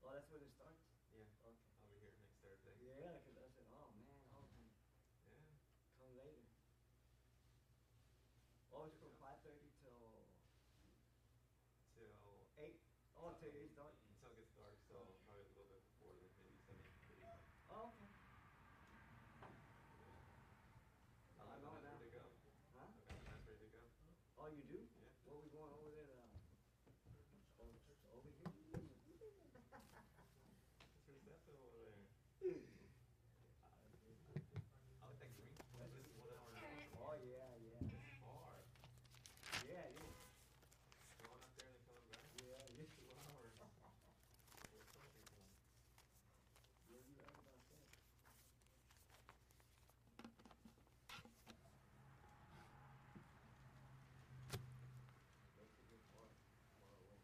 Oh, that's when it starts? Yeah. Okay. I'll be here next Thursday. Yeah, because I said, oh man, I'll Yeah. come later. Oh, it's from 5:30 till Till 8. Oh, till it's dark. until it gets dark, so probably a little bit before, then maybe 7:30. Oh, okay. Yeah. I I got the know maps now. ready to go. Huh? I got the maps ready to go. Oh, you do? Yeah. What, we going over there to, over here? It's receptive over there. I like that green. That's just 1 hour north. Oh, yeah, yeah. It's far. Yeah, it is. Going up there and then coming back. Yeah, it is. 2 hours. Where's something from? Yeah, you're right about that. That's a good part. Far away.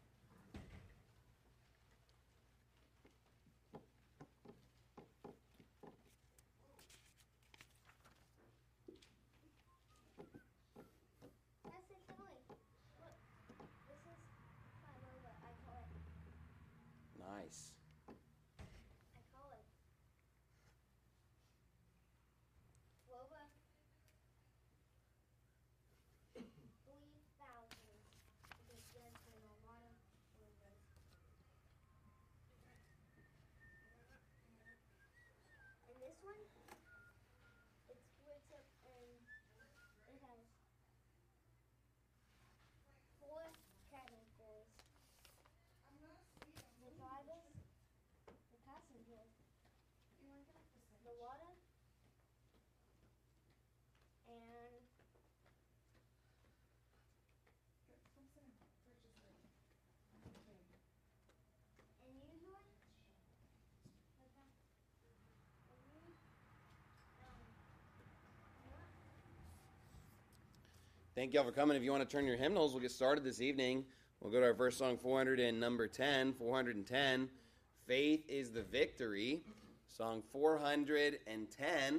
That's it, Joey. Look, this is my logo. I call it. Nice. I call it. Loba 3000. Because there's been a lot of logos. And this one, it splits up and it has 4 characters. The drivers, the passengers, the water, and usually, Thank y'all for coming. If you want to turn your hymnals, we'll get started this evening. We'll go to our first song, 400 and number 10, 410. Faith is the Victory. Song 410.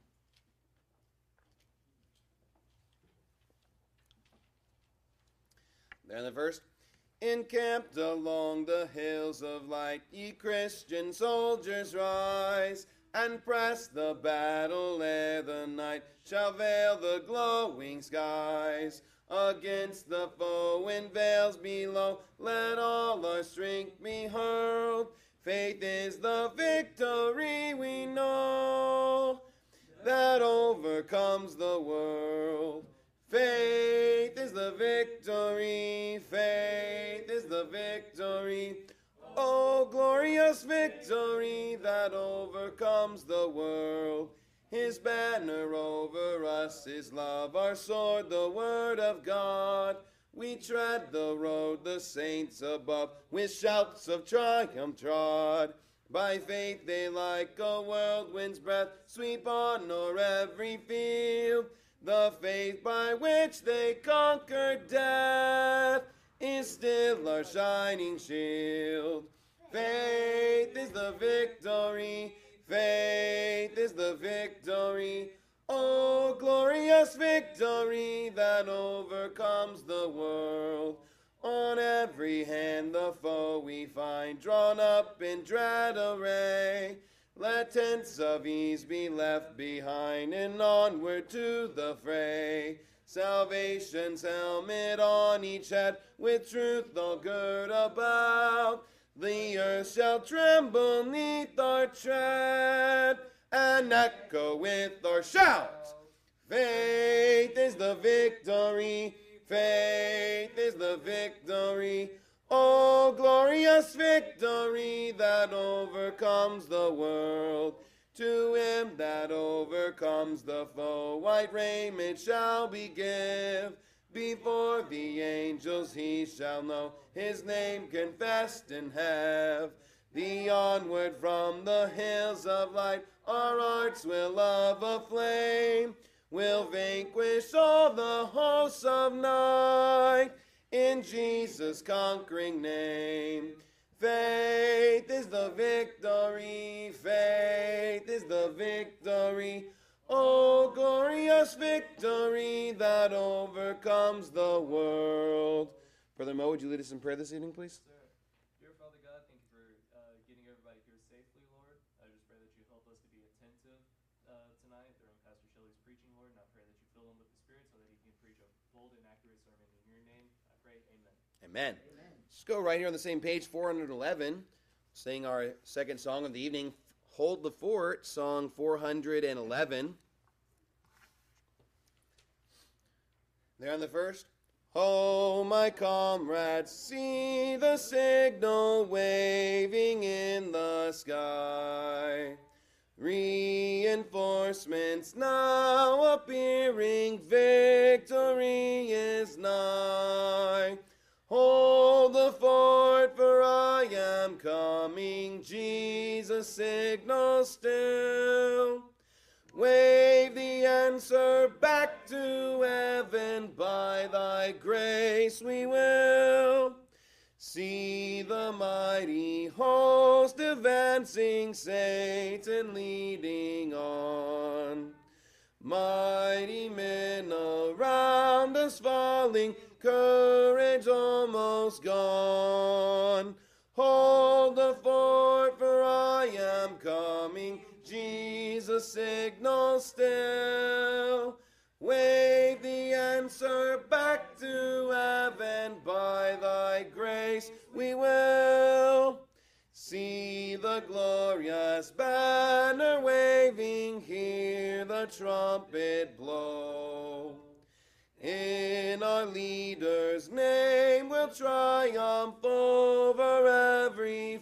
There in the verse. Encamped along the hills of light, ye Christian soldiers rise, and press the battle ere the night shall veil the glowing skies. Against the foe in vales below, let all our strength be hurled. Faith is the victory we know, that overcomes the world. Faith is the victory, faith is the victory. Oh, glorious victory that overcomes the world. His banner over us is love, our sword, the word of God. We tread the road, the saints above, with shouts of triumph trod. By faith they like a whirlwind's breath sweep on o'er every field. The faith by which they conquered death is still our shining shield. Faith is the victory, faith is the victory. Oh, glorious victory that overcomes the world. On every hand the foe we find drawn up in dread array. Let tents of ease be left behind and onward to the fray. Salvation's helmet on each head, with truth all girt about. The earth shall tremble neath our tread, and echo with our shout. Faith is the victory, faith is the victory. Oh, glorious victory that overcomes the world. To him that overcomes the foe, white raiment shall be give. Before the angels he shall know, his name confessed and have. The onward from the hills of light, our hearts will love aflame. Will vanquish all the hosts of night in Jesus' conquering name. Faith is the victory, faith is the victory. Oh, glorious victory that overcomes the world. Brother Mo, would you lead us in prayer this evening, please? Sir, dear Father God, thank you for getting hold an accurate sermon in your name. I pray, amen. Amen. Let's go right here on the same page, 411. Sing our second song of the evening, Hold the Fort, song 411. There on the first. Oh, my comrades, see the signal waving in the sky. Reinforcements now appearing, victory is nigh. Hold the fort, for I am coming, Jesus signals still. Wave the answer back to heaven, by thy grace we will. See the mighty host advancing, Satan leading on. Mighty men around us falling, courage almost gone. Hold the fort, for I am coming, Jesus signals still. Wave the answer back to heaven, by thy grace we will. See the glorious banner waving, hear the trumpet blow. In our leader's name we'll triumph over every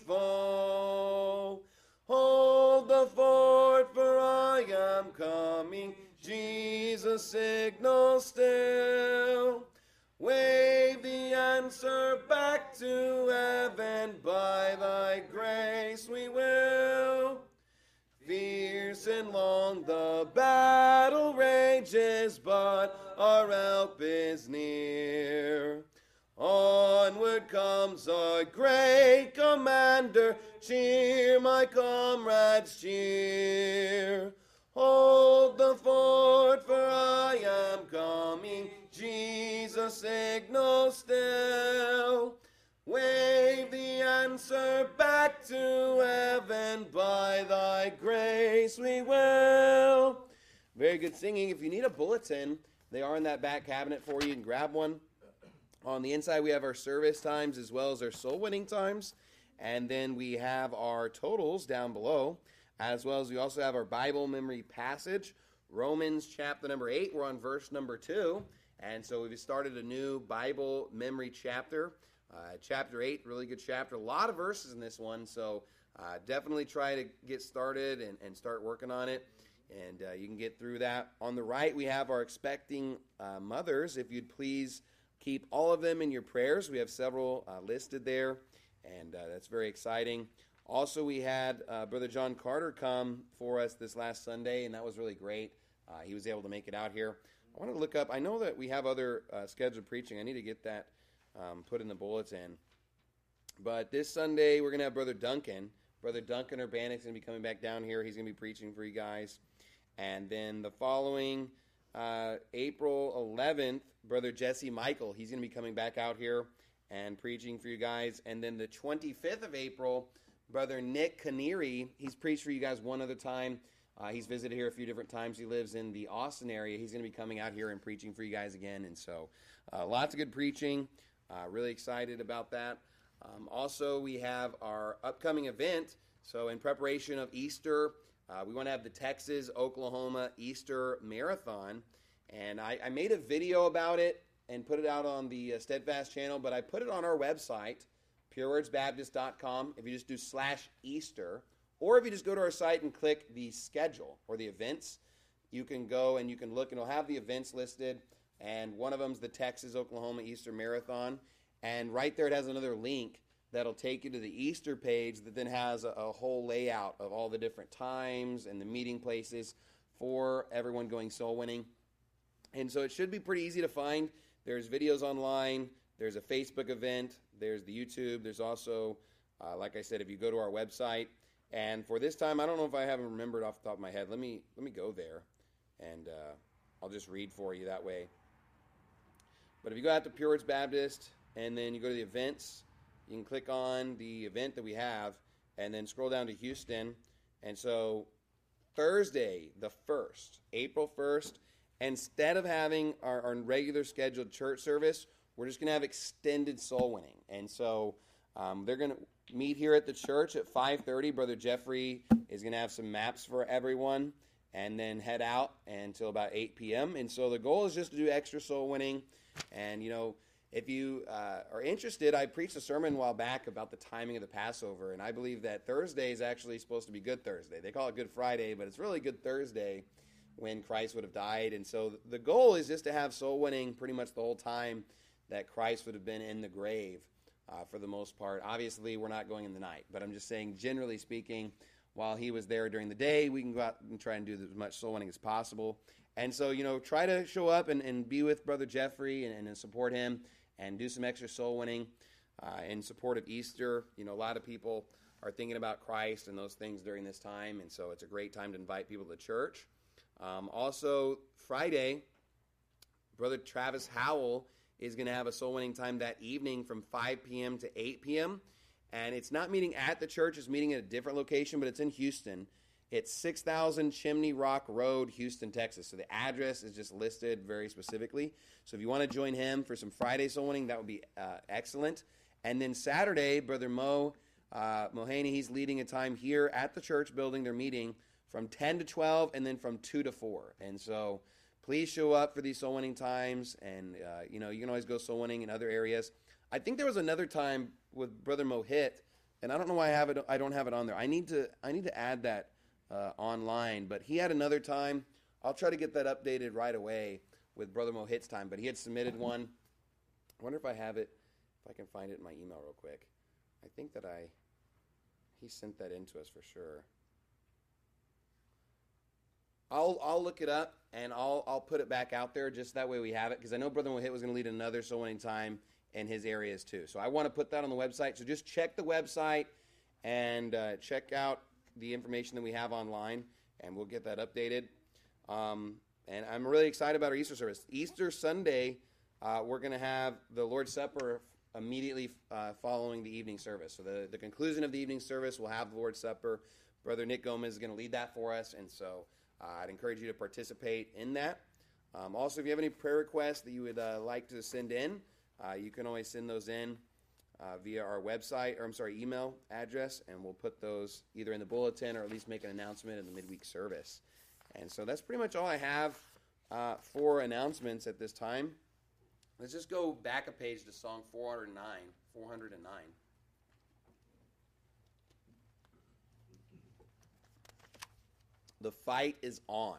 foe. Hold the fort, for I am coming, Jesus signals still. Wave the answer back to heaven, by thy grace we will. Fierce and long the battle rages, but our help is near. Onward comes our great commander, cheer, my comrades, cheer. Hold the fort, for I am coming, Jesus signals still. Wave the answer back to heaven, by thy grace we will. Very good singing. If you need a bulletin, they are in that back cabinet for you. You can grab one. On the inside, we have our service times as well as our soul winning times. And then we have our totals down below, as well as we also have our Bible memory passage, Romans chapter number 8. We're on verse number 2. And so we've started a new Bible memory chapter. Chapter 8, really good chapter. A lot of verses in this one, so definitely try to get started and start working on it. And you can get through that. On the right, we have our expecting mothers. If you'd please keep all of them in your prayers. We have several listed there, and that's very exciting. Also, we had Brother John Carter come for us this last Sunday, and that was really great. He was able to make it out here. I want to look up. I know that we have other scheduled preaching. I need to get that put in the bulletin. But this Sunday, we're going to have Brother Duncan. Brother Duncan Urbanek's going to be coming back down here. He's going to be preaching for you guys. And then the following April 11th, Brother Jesse Michael, he's going to be coming back out here and preaching for you guys. And then the 25th of April, Brother Nick Canary, he's preached for you guys one other time. He's visited here a few different times. He lives in the Austin area. He's going to be coming out here and preaching for you guys again. And so lots of good preaching. Really excited about that. Also, we have our upcoming event. So in preparation of Easter, we want to have the Texas-Oklahoma Easter Marathon. And I made a video about it and put it out on the Steadfast channel, but I put it on our website, purewordsbaptist.com. If you just do /Easter, or if you just go to our site and click the schedule or the events, you can go and you can look, and it'll have the events listed. And one of them is the Texas-Oklahoma Easter Marathon. And right there it has another link that'll take you to the Easter page that then has a whole layout of all the different times and the meeting places for everyone going soul winning. And so it should be pretty easy to find. There's videos online. There's a Facebook event. There's the YouTube. There's also, like I said, if you go to our website. And for this time, I don't know if I haven't remembered off the top of my head. Let me go there, and I'll just read for you that way. But if you go out to Pure Words Baptist, and then you go to the events, you can click on the event that we have, and then scroll down to Houston. And so Thursday, the 1st, April 1st, instead of having our regular scheduled church service, we're just going to have extended soul winning. And so they're going to meet here at the church at 5:30. Brother Jeffrey is going to have some maps for everyone and then head out until about 8 p.m. And so the goal is just to do extra soul winning. And, if you are interested, I preached a sermon a while back about the timing of the Passover, and I believe that Thursday is actually supposed to be Good Thursday. They call it Good Friday, but it's really Good Thursday when Christ would have died. And so the goal is just to have soul winning pretty much the whole time that Christ would have been in the grave for the most part. Obviously, we're not going in the night, but I'm just saying, generally speaking, while he was there during the day, we can go out and try and do as much soul winning as possible. And so, try to show up and be with Brother Jeffrey and support him and do some extra soul winning in support of Easter. A lot of people are thinking about Christ and those things during this time, and so it's a great time to invite people to church. Also, Friday, Brother Travis Howell is going to have a soul winning time that evening from 5 p.m. to 8 p.m., and it's not meeting at the church, it's meeting at a different location, but it's in Houston. It's 6000 Chimney Rock Road, Houston, Texas. So the address is just listed very specifically. So if you want to join him for some Friday soul winning, that would be excellent. And then Saturday, Brother Mohaney, he's leading a time here at the church building. They're meeting from 10 to 12 and then from 2 to 4. And so please show up for these soul winning times. And, you can always go soul winning in other areas. I think there was another time with Brother Mohit, and I don't know why I don't have it on there. I need to add that online, but he had another time. I'll try to get that updated right away with Brother Mohit's time, but he had submitted one. I wonder if I have it, if I can find it in my email real quick. I think that he sent that in to us for sure. I'll look it up and I'll put it back out there just that way we have it, because I know Brother Mohit was going to lead another soul winning time in his areas too. So I want to put that on the website. So just check the website and check out the information that we have online, and we'll get that updated. And I'm really excited about our Easter service. Easter Sunday, we're going to have the Lord's Supper immediately following the evening service. So the conclusion of the evening service, we'll have the Lord's Supper. Brother Nick Gomez is going to lead that for us, and so I'd encourage you to participate in that. Also, if you have any prayer requests that you would like to send in, you can always send those in via our website, email address, and we'll put those either in the bulletin or at least make an announcement in the midweek service. And so that's pretty much all I have for announcements at this time. Let's just go back a page to Song 409. 409. The fight is on.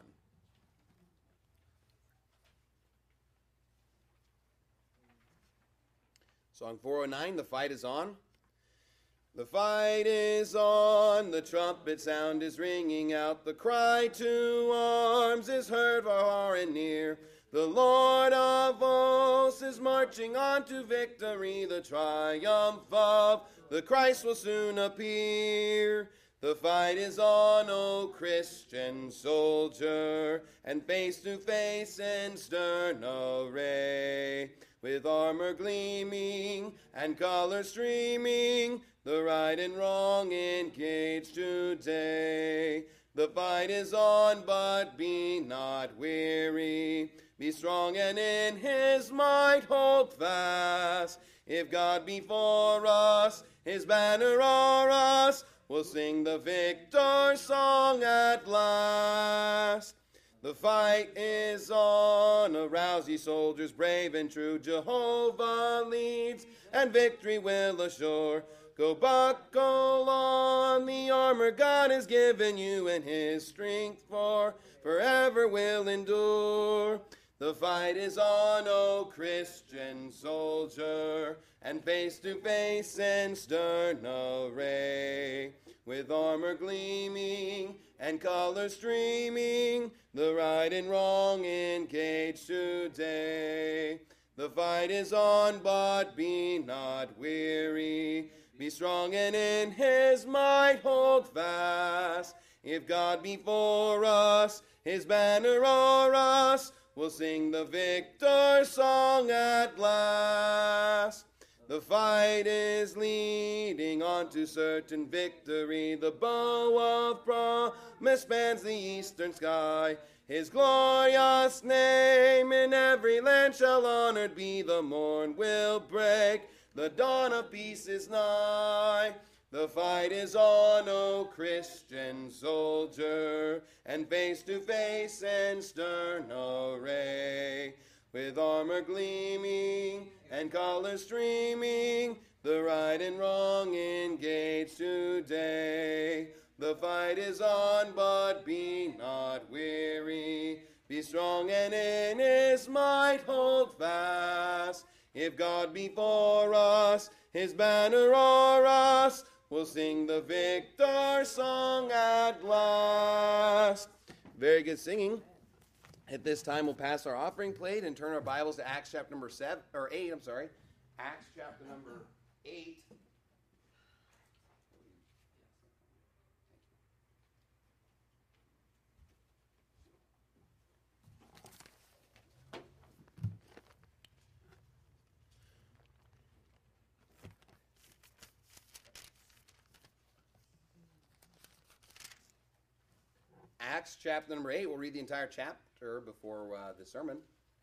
Song 409, the fight is on. The fight is on, the trumpet sound is ringing out, the cry to arms is heard far and near. The Lord of hosts is marching on to victory, the triumph of the Christ will soon appear. The fight is on, O Christian soldier, and face to face in stern array. With armor gleaming and colors streaming, the right and wrong engaged today. The fight is on, but be not weary. Be strong and in his might hold fast. If God be for us, his banner o'er us, we'll sing the victor song at last. The fight is on, arouse ye soldiers brave and true. Jehovah leads, and victory will assure. Go buckle on the armor God has given you, and his strength forever will endure. The fight is on, O Christian soldier, and face to face in stern array. With armor gleaming and colors streaming, the right and wrong engaged today. The fight is on, but be not weary. Be strong and in his might hold fast. If God be for us, his banner o'er us, we'll sing the victor song at last. The fight is leading on to certain victory. The bow of promise spans the eastern sky. His glorious name in every land shall honored be. The morn will break, the dawn of peace is nigh. The fight is on, O Christian soldier, and face to face in stern array. With armor gleaming and colors streaming, the right and wrong engage today. The fight is on, but be not weary. Be strong and in his might hold fast. If God be for us, his banner o'er us, we'll sing the victor song at last. Very good singing. At this time, we'll pass our offering plate and turn our Bibles to Acts chapter number 8. Acts chapter number 8. Acts chapter number 8. We'll read the entire chapter before the sermon.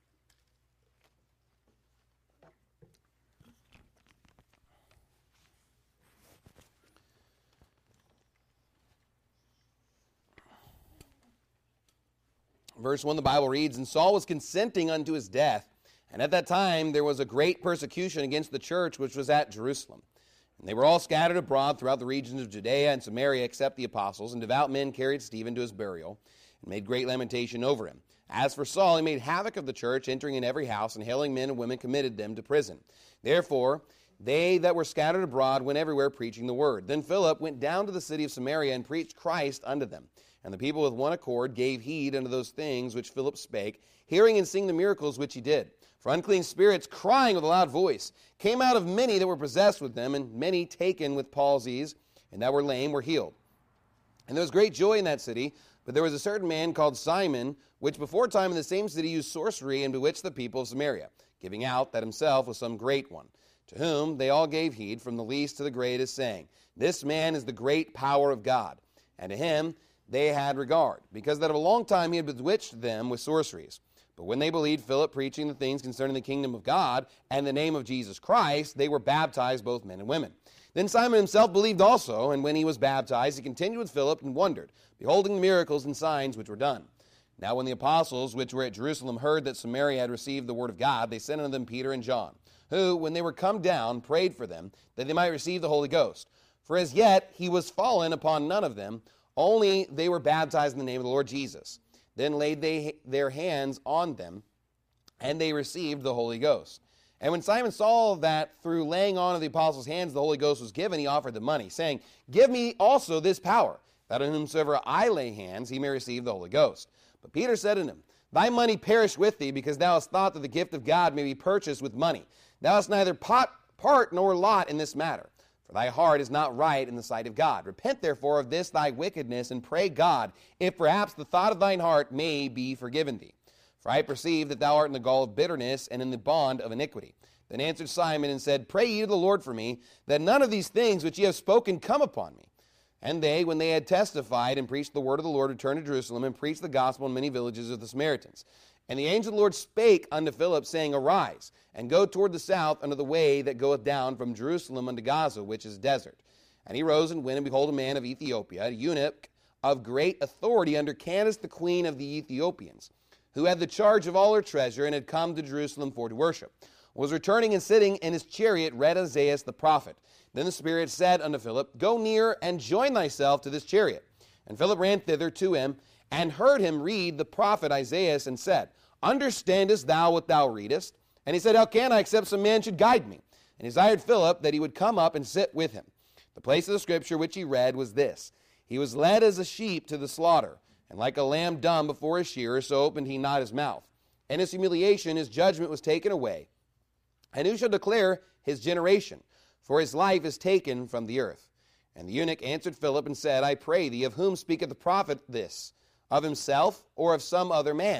Verse 1, the Bible reads, "And Saul was consenting unto his death, and at that time there was a great persecution against the church which was at Jerusalem. And they were all scattered abroad throughout the regions of Judea and Samaria, except the apostles. And devout men carried Stephen to his burial, and made great lamentation over him. As for Saul, he made havoc of the church, entering in every house, and hailing men and women committed them to prison. Therefore they that were scattered abroad went everywhere preaching the word. Then Philip went down to the city of Samaria, and preached Christ unto them. And the people with one accord gave heed unto those things which Philip spake, hearing and seeing the miracles which he did. For unclean spirits, crying with a loud voice, came out of many that were possessed with them, and many taken with palsies, and that were lame, were healed. And there was great joy in that city. But there was a certain man called Simon, which before time in the same city used sorcery, and bewitched the people of Samaria, giving out that himself was some great one. To whom they all gave heed, from the least to the greatest, saying, This man is the great power of God. And to him they had regard, because that of a long time he had bewitched them with sorceries. But when they believed Philip preaching the things concerning the kingdom of God, and the name of Jesus Christ, they were baptized, both men and women. Then Simon himself believed also, and when he was baptized, he continued with Philip, and wondered, beholding the miracles and signs which were done. Now when the apostles which were at Jerusalem heard that Samaria had received the word of God, they sent unto them Peter and John, who, when they were come down, prayed for them, that they might receive the Holy Ghost. For as yet he was fallen upon none of them, only they were baptized in the name of the Lord Jesus. Then laid they their hands on them, and they received the Holy Ghost. And when Simon saw that through laying on of the apostles' hands the Holy Ghost was given, he offered them money, saying, Give me also this power, that on whomsoever I lay hands he may receive the Holy Ghost. But Peter said unto him, Thy money perish with thee, because thou hast thought that the gift of God may be purchased with money. Thou hast neither part nor lot in this matter, for thy heart is not right in the sight of God. Repent therefore of this thy wickedness, and pray God, if perhaps the thought of thine heart may be forgiven thee. For I perceive that thou art in the gall of bitterness, and in the bond of iniquity. Then answered Simon, and said, Pray ye to the Lord for me, that none of these things which ye have spoken come upon me. And they, when they had testified and preached the word of the Lord, returned to Jerusalem, and preached the gospel in many villages of the Samaritans. And the angel of the Lord spake unto Philip, saying, Arise, and go toward the south unto the way that goeth down from Jerusalem unto Gaza, which is desert. And he rose and went, and behold, a man of Ethiopia, a eunuch of great authority under Candace the queen of the Ethiopians, who had the charge of all her treasure, and had come to Jerusalem for to worship, was returning and sitting in his chariot, read Isaiah the prophet. Then the Spirit said unto Philip, Go near and join thyself to this chariot. And Philip ran thither to him, and heard him read the prophet Isaiah, and said, Understandest thou what thou readest? And he said, How can I, except some man should guide me? And he desired Philip that he would come up and sit with him. The place of the scripture which he read was this: He was led as a sheep to the slaughter, and like a lamb dumb before his shearer, so opened he not his mouth. And his humiliation, his judgment was taken away. And who shall declare his generation? For his life is taken from the earth. And the eunuch answered Philip and said, I pray thee, of whom speaketh the prophet this? Of himself, or of some other man?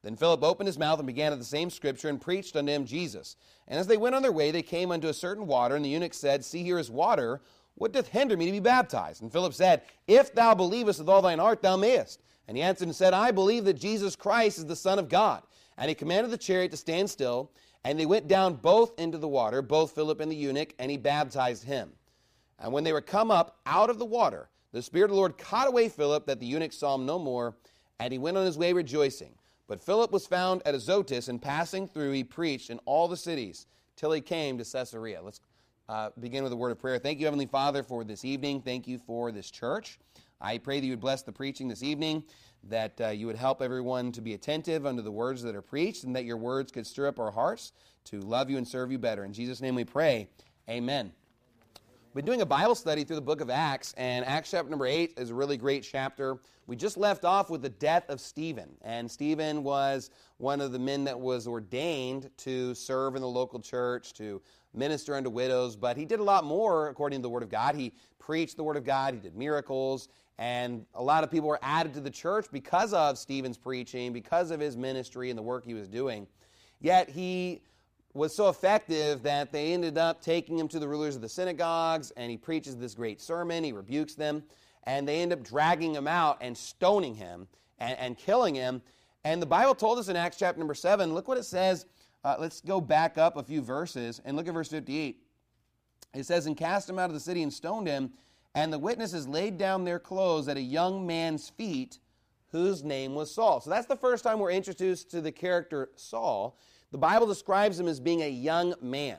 Then Philip opened his mouth and began at the same scripture and preached unto him Jesus. And as they went on their way, they came unto a certain water, and the eunuch said, See, here is water. What doth hinder me to be baptized? And Philip said, If thou believest with all thine heart, thou mayest. And he answered and said, I believe that Jesus Christ is the Son of God. And he commanded the chariot to stand still, and they went down both into the water, both Philip and the eunuch, and he baptized him. And when they were come up out of the water, the Spirit of the Lord caught away Philip, that the eunuch saw him no more, and he went on his way rejoicing. But Philip was found at Azotus, and passing through, he preached in all the cities, till he came to Caesarea. Let's begin with a word of prayer. Thank you, Heavenly Father, for this evening. Thank you for this church. I pray that you would bless the preaching this evening, that you would help everyone to be attentive unto the words that are preached, and that your words could stir up our hearts to love you and serve you better. In Jesus' name we pray. Amen. We've been doing a Bible study through the book of Acts, and Acts chapter number 8 is a really great chapter. We just left off with the death of Stephen, and Stephen was one of the men that was ordained to serve in the local church, to minister unto widows, but he did a lot more according to the Word of God. He preached the Word of God, he did miracles, and a lot of people were added to the church because of Stephen's preaching, because of his ministry and the work he was doing. Yet he was so effective that they ended up taking him to the rulers of the synagogues, and he preaches this great sermon, he rebukes them, and they end up dragging him out and stoning him and killing him. And the Bible told us in Acts chapter number 7, look what it says. Let's go back up a few verses and look at verse 58. It says, And cast him out of the city and stoned him, and the witnesses laid down their clothes at a young man's feet, whose name was Saul. So that's the first time we're introduced to the character Saul. The Bible describes him as being a young man.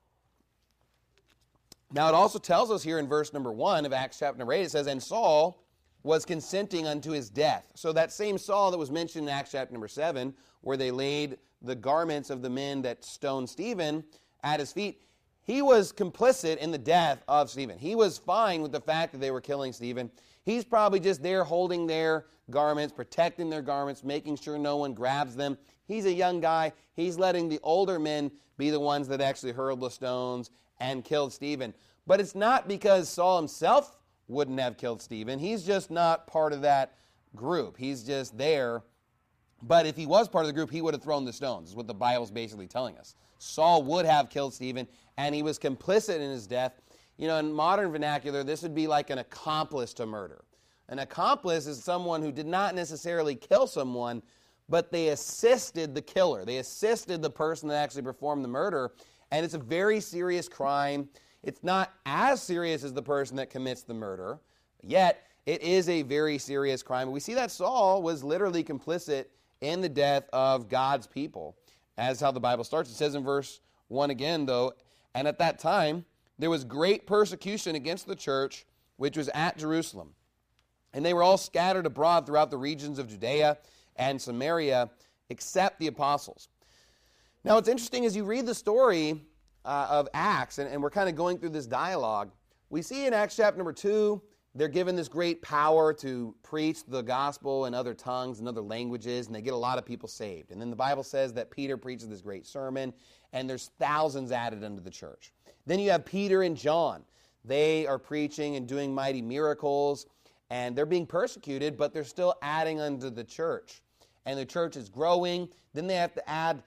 Now it also tells us here in verse number 1 of Acts chapter number 8, it says, And Saul was consenting unto his death. So that same Saul that was mentioned in Acts chapter number 7, where they laid the garments of the men that stoned Stephen at his feet, he was complicit in the death of Stephen. He was fine with the fact that they were killing Stephen. He's probably just there holding their garments, protecting their garments, making sure no one grabs them. He's a young guy. He's letting the older men be the ones that actually hurled the stones and killed Stephen. But it's not because Saul himself wouldn't have killed Stephen. He's just not part of that group. He's just there. But if he was part of the group, he would have thrown the stones, is what the Bible's basically telling us. Saul would have killed Stephen, and he was complicit in his death. You know, in modern vernacular, this would be like an accomplice to murder. An accomplice is someone who did not necessarily kill someone, but they assisted the killer. They assisted the person that actually performed the murder, and it's a very serious crime. It's not as serious as the person that commits the murder, yet it is a very serious crime. We see that Saul was literally complicit in the death of God's people, as how the Bible starts. It says in verse 1 again, though, And at that time there was great persecution against the church, which was at Jerusalem. And they were all scattered abroad throughout the regions of Judea and Samaria, except the apostles. Now, what's interesting is you read the story of Acts, and we're kind of going through this dialogue. We see in Acts chapter number 2, they're given this great power to preach the gospel in other tongues and other languages, and they get a lot of people saved. And then the Bible says that Peter preaches this great sermon, and there's thousands added unto the church. Then you have Peter and John. They are preaching and doing mighty miracles, and they're being persecuted, but they're still adding unto the church. And the church is growing. Then they have to add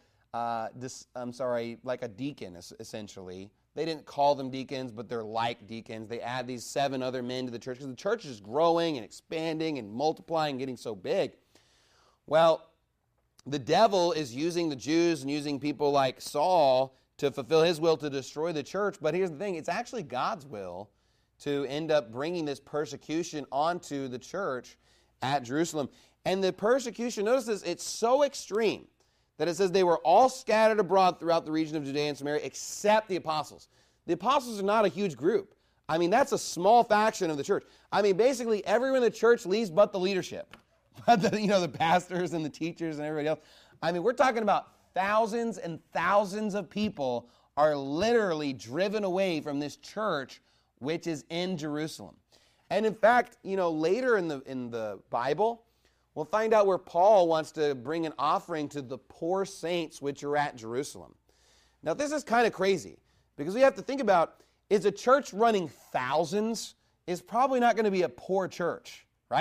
like a deacon, essentially. They didn't call them deacons, but they're like deacons. They add these 7 other men to the church because the church is growing and expanding and multiplying, getting so big. Well, the devil is using the Jews and using people like Saul to fulfill his will to destroy the church. But here's the thing. It's actually God's will to end up bringing this persecution onto the church at Jerusalem. And the persecution, notice this, it's so extreme that it says they were all scattered abroad throughout the region of Judea and Samaria except the apostles. The apostles are not a huge group. I mean, that's a small faction of the church. I mean, basically everyone in the church leaves but the leadership. But the pastors and the teachers and everybody else. I mean, we're talking about thousands and thousands of people are literally driven away from this church, which is in Jerusalem. And in fact, later in the Bible, we'll find out where Paul wants to bring an offering to the poor saints which are at Jerusalem. Now, this is kind of crazy because we have to think about, is a church running thousands is probably not going to be a poor church, right?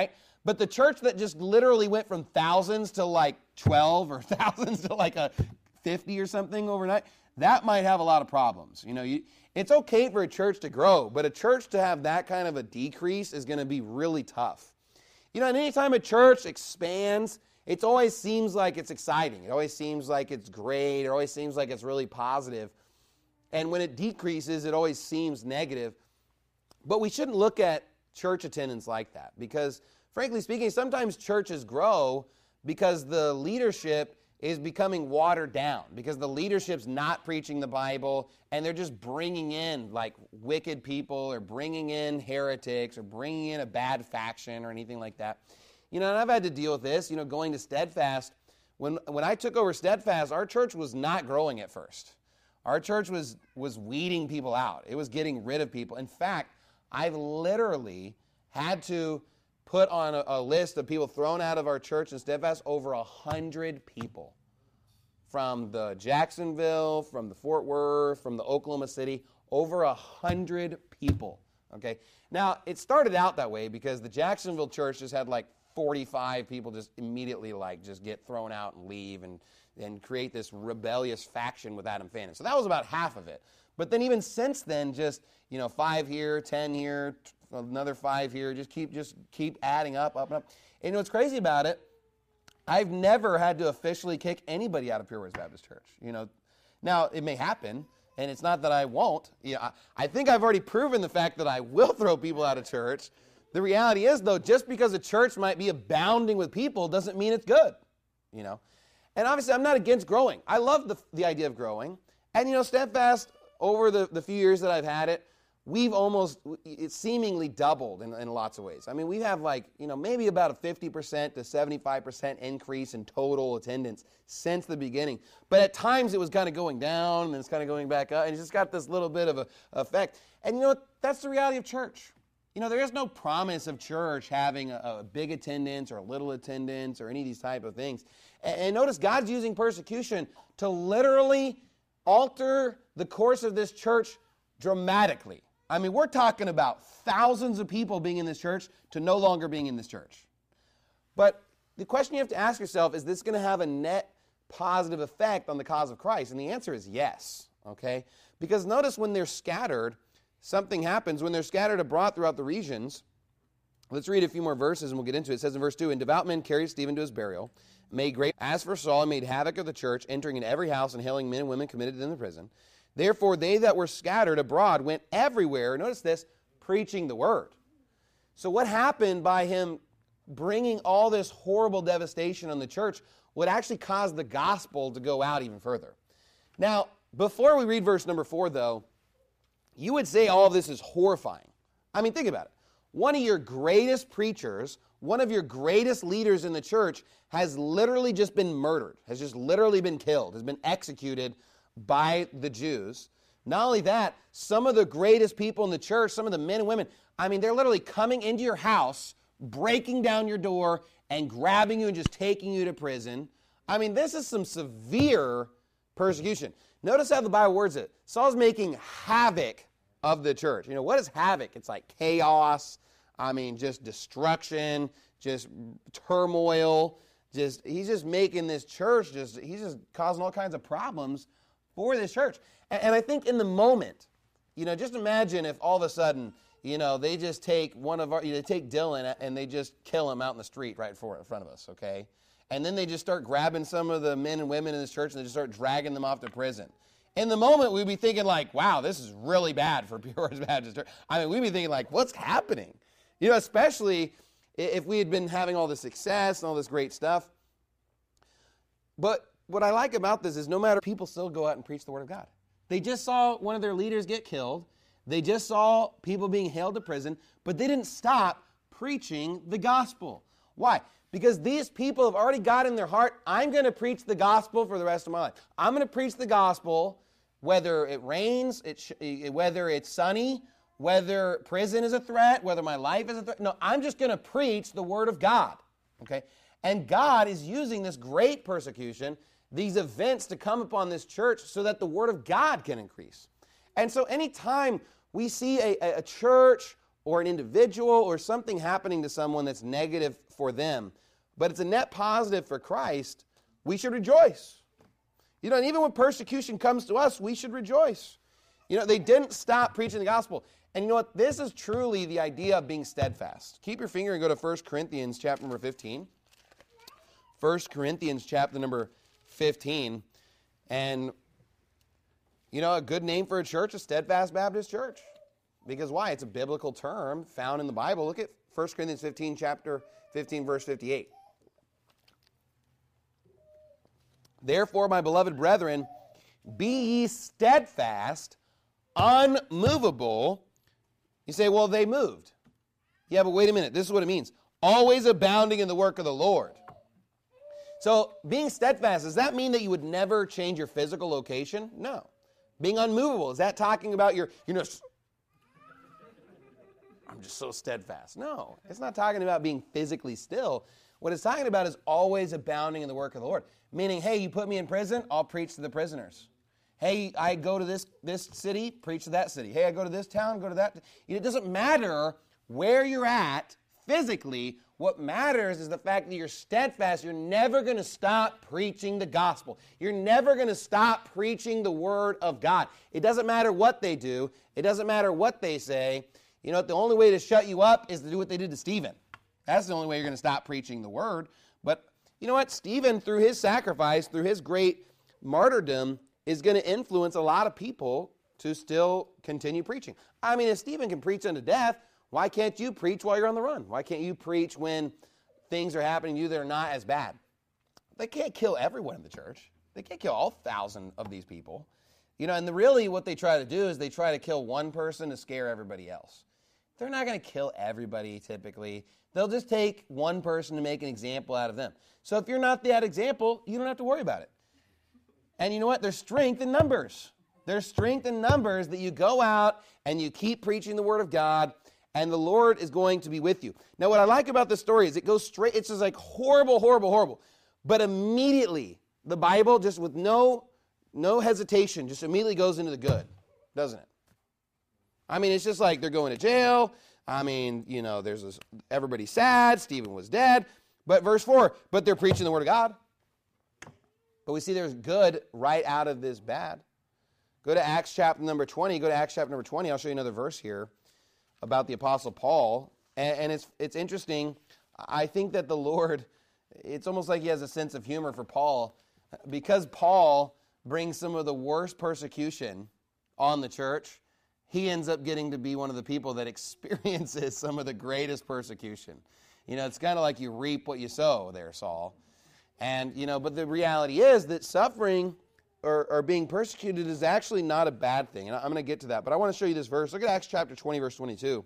But the church that just literally went from thousands to like 12 or thousands to like a 50 or something overnight, that might have a lot of problems. It's okay for a church to grow, but a church to have that kind of a decrease is going to be really tough. And anytime a church expands, it always seems like it's exciting. It always seems like it's great. It always seems like it's really positive. And when it decreases, it always seems negative. But we shouldn't look at church attendance like that because, frankly speaking, sometimes churches grow because the leadership is becoming watered down, because the leadership's not preaching the Bible, and they're just bringing in like wicked people or bringing in heretics or bringing in a bad faction or anything like that. And I've had to deal with this, going to Steadfast. When I took over Steadfast, our church was not growing at first. Our church was weeding people out. It was getting rid of people. In fact, I've literally had to put on a list of people thrown out of our church in Steadfast, over 100 people. From the Jacksonville, from the Fort Worth, from the Oklahoma City, over 100 people. Okay. Now, it started out that way because the Jacksonville church just had like 45 people just immediately just get thrown out and leave and create this rebellious faction with Adam Fannin. So that was about half of it. But then even since then, just 5 here, 10 here, another 5 here, just keep adding up and up. And what's crazy about it, I've never had to officially kick anybody out of Pure Words Baptist Church. Now it may happen, and it's not that I won't. I think I've already proven the fact that I will throw people out of church. The reality is, though, just because a church might be abounding with people doesn't mean it's good. And obviously, I'm not against growing. I love the idea of growing. And Steadfast, over the few years that I've had it, it's seemingly doubled in lots of ways. I mean, we have maybe about a 50% to 75% increase in total attendance since the beginning. But at times it was kind of going down and it's kind of going back up. And it's just got this little bit of a effect. And that's the reality of church. There is no promise of church having a big attendance or a little attendance or any of these type of things. And notice God's using persecution to literally alter the course of this church dramatically. I mean, we're talking about thousands of people being in this church to no longer being in this church. But the question you have to ask yourself, is this going to have a net positive effect on the cause of Christ? And the answer is yes, okay? Because notice when they're scattered, something happens. When they're scattered abroad throughout the regions, let's read a few more verses and we'll get into it. It says in verse 2, "And devout men carried Stephen to his burial, made great, as for Saul, made havoc of the church, entering into every house and hailing men and women committed in the prison. Therefore, they that were scattered abroad went everywhere," notice this, "preaching the word." So what happened by him bringing all this horrible devastation on the church would actually cause the gospel to go out even further. Now, before we read verse number 4, though, you would say all of this is horrifying. I mean, think about it. One of your greatest preachers, one of your greatest leaders in the church has literally just been murdered, has just literally been killed, has been executed by the Jews. Not only that, some of the greatest people in the church, some of the men and women, I mean, they're literally coming into your house, breaking down your door, and grabbing you and just taking you to prison. I mean, this is some severe persecution. Notice how the Bible words it. Saul's making havoc of the church. What is havoc? It's like chaos. I mean, just destruction, just turmoil. He's just making this church, he's just causing all kinds of problems for this church. And I think in the moment, just imagine if all of a sudden, they just take they take Dylan and they just kill him out in the street right in front of us, okay? And then they just start grabbing some of the men and women in this church and they just start dragging them off to prison. In the moment, we'd be thinking wow, this is really bad for Pure Words Baptist Church. I mean, we'd be thinking what's happening? Especially if we had been having all this success and all this great stuff. But what I like about this is no matter, people still go out and preach the Word of God. They just saw one of their leaders get killed. They just saw people being hailed to prison, but they didn't stop preaching the gospel. Why? Because these people have already got in their heart, I'm going to preach the gospel for the rest of my life. I'm going to preach the gospel whether it rains, whether it's sunny, whether prison is a threat, whether my life is a threat. No, I'm just going to preach the Word of God. Okay? And God is using this great persecution, these events to come upon this church so that the Word of God can increase. And so anytime we see a church or an individual or something happening to someone that's negative for them, but it's a net positive for Christ, we should rejoice. You know, and even when persecution comes to us, we should rejoice. You know, they didn't stop preaching the gospel. And you know what? This is truly the idea of being steadfast. Keep your finger and go to 1 Corinthians chapter number 15. 1 Corinthians chapter number 15. And, you know, a good name for a church is Steadfast Baptist Church. Because why? It's a biblical term found in the Bible. Look at 1 Corinthians 15, chapter 15, verse 58. Therefore, my beloved brethren, be ye steadfast, unmovable. You say, well, they moved. Yeah, but wait a minute. This is what it means. Always abounding in the work of the Lord. So, being steadfast, does that mean that you would never change your physical location? No. Being unmovable, is that talking about your, I'm just so steadfast. No, it's not talking about being physically still. What it's talking about is always abounding in the work of the Lord. Meaning, hey, you put me in prison, I'll preach to the prisoners. Hey, I go to this city, preach to that city. Hey, I go to this town, go to that. It doesn't matter where you're at physically. What matters is the fact that you're steadfast. You're never going to stop preaching the gospel. You're never going to stop preaching the word of God. It doesn't matter what they do. It doesn't matter what they say. You know what? The only way to shut you up is to do what they did to Stephen. That's the only way you're going to stop preaching the word. But you know what? Stephen, through his sacrifice, through his great martyrdom, is going to influence a lot of people to still continue preaching. I mean, if Stephen can preach unto death, why can't you preach while you're on the run? Why can't you preach when things are happening to you that are not as bad? They can't kill everyone in the church. They can't kill all 1,000 of these people. You know, and really what they try to do is they try to kill one person to scare everybody else. They're not going to kill everybody typically. They'll just take one person to make an example out of them. So if you're not that example, you don't have to worry about it. And you know what? There's strength in numbers. There's strength in numbers that you go out and you keep preaching the word of God, and the Lord is going to be with you. Now, what I like about this story is it goes straight, it's just like horrible, horrible, horrible. But immediately, the Bible, just with no hesitation, just immediately goes into the good, doesn't it? I mean, it's just like they're going to jail. I mean, you know, there's this, everybody's sad. Stephen was dead. But verse 4, but they're preaching the word of God. But we see there's good right out of this bad. Go to Acts chapter number 20. Go to Acts chapter number 20. I'll show you another verse here about the Apostle Paul. And it's interesting. I think that the Lord, it's almost like he has a sense of humor for Paul. Because Paul brings some of the worst persecution on the church, he ends up getting to be one of the people that experiences some of the greatest persecution. You know, it's kind of like you reap what you sow there, Saul. And, you know, but the reality is that suffering or being persecuted is actually not a bad thing. And I'm going to get to that. But I want to show you this verse. Look at Acts chapter 20, verse 22.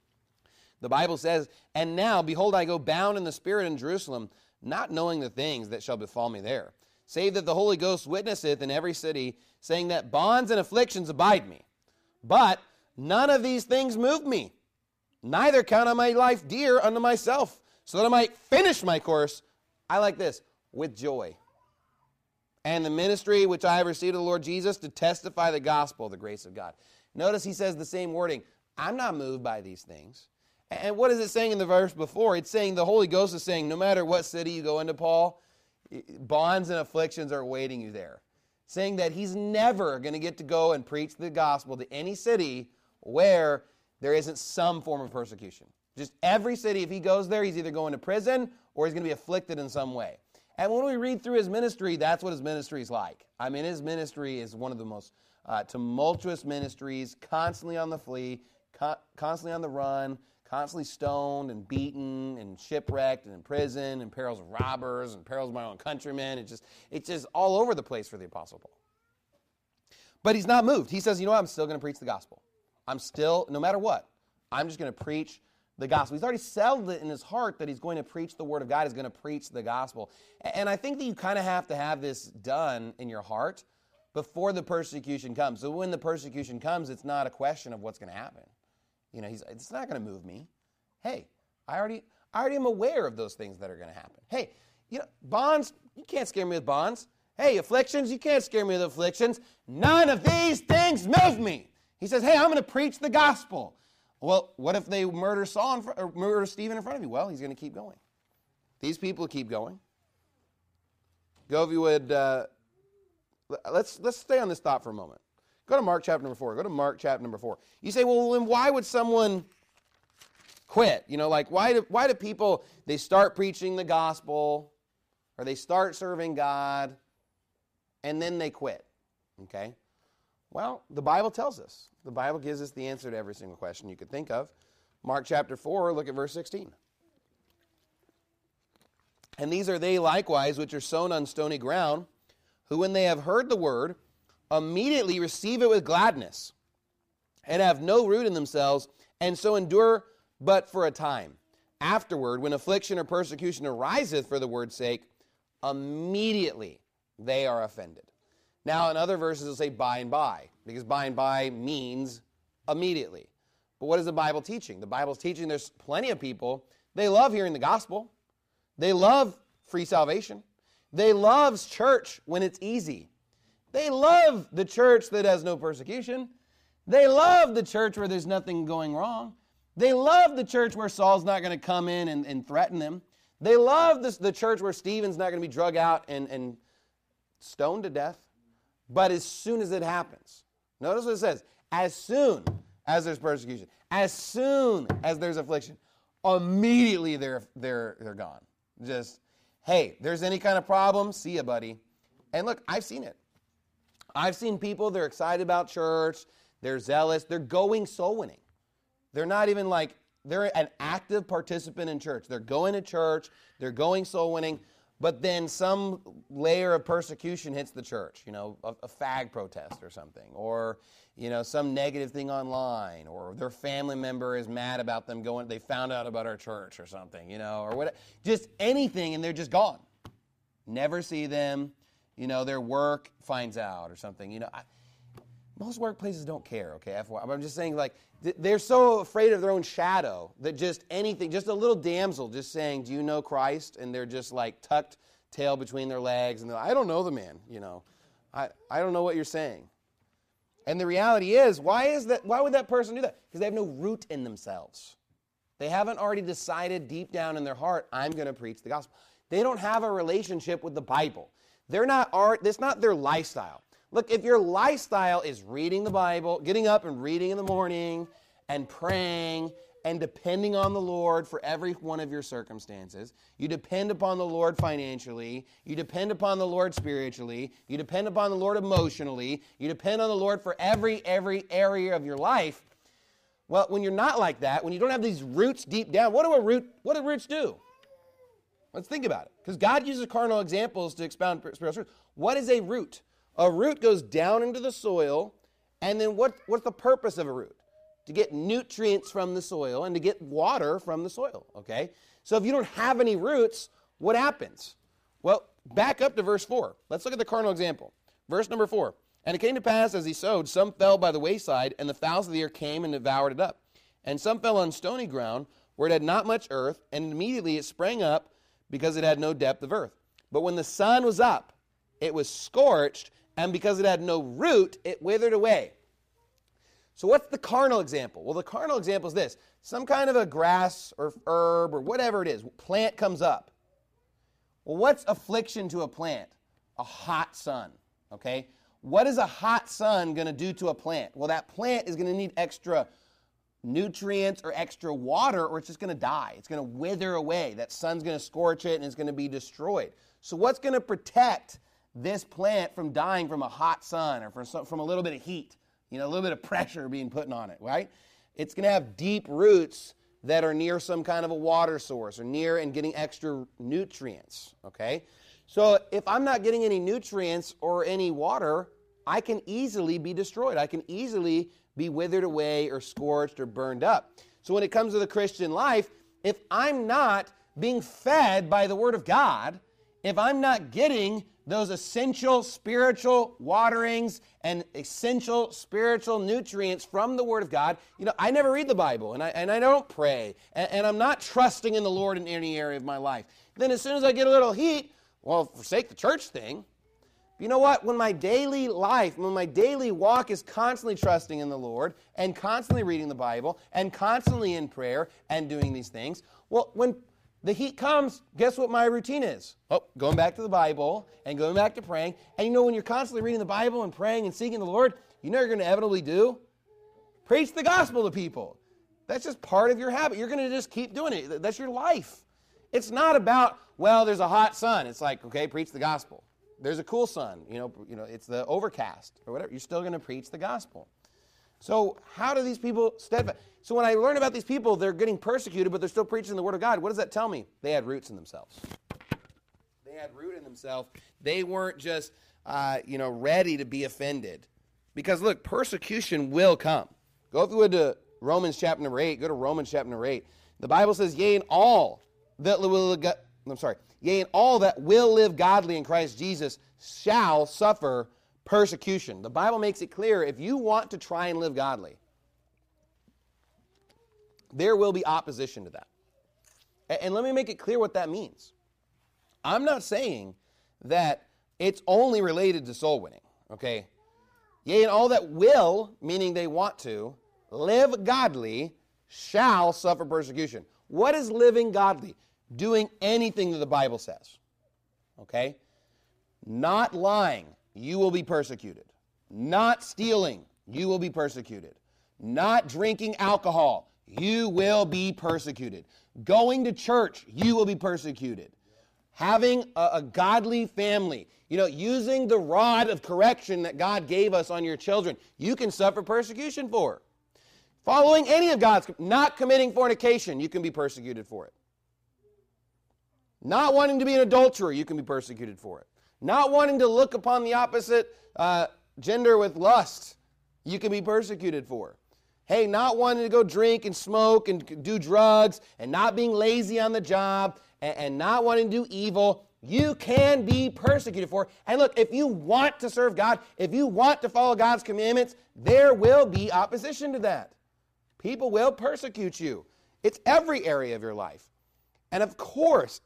The Bible says, and now, behold, I go bound in the Spirit in Jerusalem, not knowing the things that shall befall me there, save that the Holy Ghost witnesseth in every city, saying that bonds and afflictions abide me. But none of these things move me. Neither count I my life dear unto myself, so that I might finish my course. I like this, with joy. And the ministry which I have received of the Lord Jesus to testify the gospel of the grace of God. Notice he says the same wording. I'm not moved by these things. And what is it saying in the verse before? It's saying the Holy Ghost is saying no matter what city you go into, Paul, bonds and afflictions are awaiting you there. Saying that he's never going to get to go and preach the gospel to any city where there isn't some form of persecution. Just every city, if he goes there, he's either going to prison or he's going to be afflicted in some way. And when we read through his ministry, that's what his ministry is like. I mean, his ministry is one of the most tumultuous ministries, constantly on the flee, constantly on the run, constantly stoned and beaten and shipwrecked and in prison and perils of robbers and perils of my own countrymen. It's just all over the place for the Apostle Paul. But he's not moved. He says, you know what, I'm still going to preach the gospel. I'm still, no matter what, I'm just going to preach the gospel. He's already settled it in his heart that he's going to preach the word of God. He's going to preach the gospel. And I think that you kind of have to have this done in your heart before the persecution comes. So when the persecution comes, it's not a question of what's going to happen. You know, it's not going to move me. Hey, I already am aware of those things that are going to happen. Hey, you know, bonds, you can't scare me with bonds. Hey, afflictions, you can't scare me with afflictions. None of these things move me. He says, hey, I'm going to preach the gospel. Well, what if they murder or murder Stephen in front of you? Well, he's going to keep going. These people keep going. Go if you would. Let's stay on this thought for a moment. Go to Mark chapter number 4. Go to Mark chapter number 4. You say, well, then why would someone quit? Like why do people, they start preaching the gospel or they start serving God and then they quit? Okay? Well, the Bible tells us. The Bible gives us the answer to every single question you could think of. Mark chapter 4, look at verse 16. And these are they likewise which are sown on stony ground, who when they have heard the word, immediately receive it with gladness, and have no root in themselves, and so endure but for a time. Afterward, when affliction or persecution ariseth for the word's sake, immediately they are offended. Now, in other verses, it'll say by and by, because by and by means immediately. But what is the Bible teaching? The Bible's teaching there's plenty of people, they love hearing the gospel. They love free salvation. They love church when it's easy. They love the church that has no persecution. They love the church where there's nothing going wrong. They love the church where Saul's not going to come in and threaten them. They love the church where Stephen's not going to be drug out and stoned to death. But as soon as it happens, notice what it says, as soon as there's persecution, as soon as there's affliction, immediately they're gone. Just, hey, there's any kind of problem, see ya, buddy. And look, I've seen it. I've seen people, they're excited about church, they're zealous, they're going soul winning. They're not even like, they're an active participant in church. They're going to church, they're going soul winning, but then some layer of persecution hits the church, a fag protest or something, or, some negative thing online, or their family member is mad about them they found out about our church or something, or what, just anything, and they're just gone. Never see them. Their work finds out or something. Most workplaces don't care, okay, FYI. I'm just saying, like, they're so afraid of their own shadow that just anything, just a little damsel just saying, do you know Christ? And they're just, like, tucked tail between their legs. And they're like, I don't know the man, I don't know what you're saying. And the reality is, why would that person do that? Because they have no root in themselves. They haven't already decided deep down in their heart, I'm going to preach the gospel. They don't have a relationship with the Bible. It's not their lifestyle. Look, if your lifestyle is reading the Bible, getting up and reading in the morning, and praying, and depending on the Lord for every one of your circumstances, you depend upon the Lord financially, you depend upon the Lord spiritually, you depend upon the Lord emotionally, you depend on the Lord for every area of your life. Well, when you're not like that, when you don't have these roots deep down, what do roots do? Let's think about it. Because God uses carnal examples to expound spiritual truth. What is a root? A root goes down into the soil, and then what's the purpose of a root? To get nutrients from the soil and to get water from the soil, okay? So if you don't have any roots, what happens? Well, back up to verse 4. Let's look at the carnal example. Verse number 4. And it came to pass as he sowed, some fell by the wayside, and the fowls of the air came and devoured it up. And some fell on stony ground, where it had not much earth, and immediately it sprang up, because it had no depth of earth. But when the sun was up, it was scorched, and because it had no root, it withered away. So what's the carnal example? Well, the carnal example is this. Some kind of a grass or herb or whatever it is, plant comes up. Well, what's affliction to a plant? A hot sun, okay? What is a hot sun going to do to a plant? Well, that plant is going to need extra nutrients or extra water, or it's just going to die. It's going to wither away. That sun's going to scorch it, and it's going to be destroyed. So what's going to protect this plant from dying from a hot sun or from a little bit of heat, a little bit of pressure being put on it, right? It's going to have deep roots that are near some kind of a water source or near and getting extra nutrients, okay? So if I'm not getting any nutrients or any water, I can easily be destroyed. I can easily be withered away or scorched or burned up. So when it comes to the Christian life, if I'm not being fed by the Word of God, if I'm not getting those essential spiritual waterings and essential spiritual nutrients from the Word of God, I never read the Bible, and I don't pray, and I'm not trusting in the Lord in any area of my life. Then as soon as I get a little heat, well, forsake the church thing. You know what? When my daily life, when my daily walk is constantly trusting in the Lord and constantly reading the Bible and constantly in prayer and doing these things, well, when the heat comes, guess what my routine is? Oh, going back to the Bible and going back to praying. And you know, when you're constantly reading the Bible and praying and seeking the Lord, you know what you're going to inevitably do? Preach the gospel to people. That's just part of your habit. You're going to just keep doing it. That's your life. It's not about, well, there's a hot sun. It's like, okay, preach the gospel. There's a cool sun. You know, it's the overcast or whatever. You're still going to preach the gospel. So how do these people steadfast? So when I learn about these people, they're getting persecuted, but they're still preaching the word of God. What does that tell me? They had roots in themselves. They had root in themselves. They weren't just, ready to be offended. Because look, persecution will come. Go if you would to Romans chapter number 8. Go to Romans chapter number 8. The Bible says, yea, and all that will live godly in Christ Jesus shall suffer persecution. The Bible makes it clear, if you want to try and live godly, there will be opposition to that. And let me make it clear what that means. I'm not saying that it's only related to soul winning, okay? Yea, and all that will, meaning they want to, live godly shall suffer persecution. What is living godly? Doing anything that the Bible says, okay? Not lying, you will be persecuted. Not stealing, you will be persecuted. Not drinking alcohol, you will be persecuted. Going to church, you will be persecuted. Having a godly family, using the rod of correction that God gave us on your children, you can suffer persecution for. Following any of God's, not committing fornication, you can be persecuted for it. Not wanting to be an adulterer, you can be persecuted for it. Not wanting to look upon the opposite gender with lust, you can be persecuted for. Hey, not wanting to go drink and smoke and do drugs and not being lazy on the job and not wanting to do evil, you can be persecuted for. And look, if you want to serve God, if you want to follow God's commandments, there will be opposition to that. People will persecute you. It's every area of your life. And of course,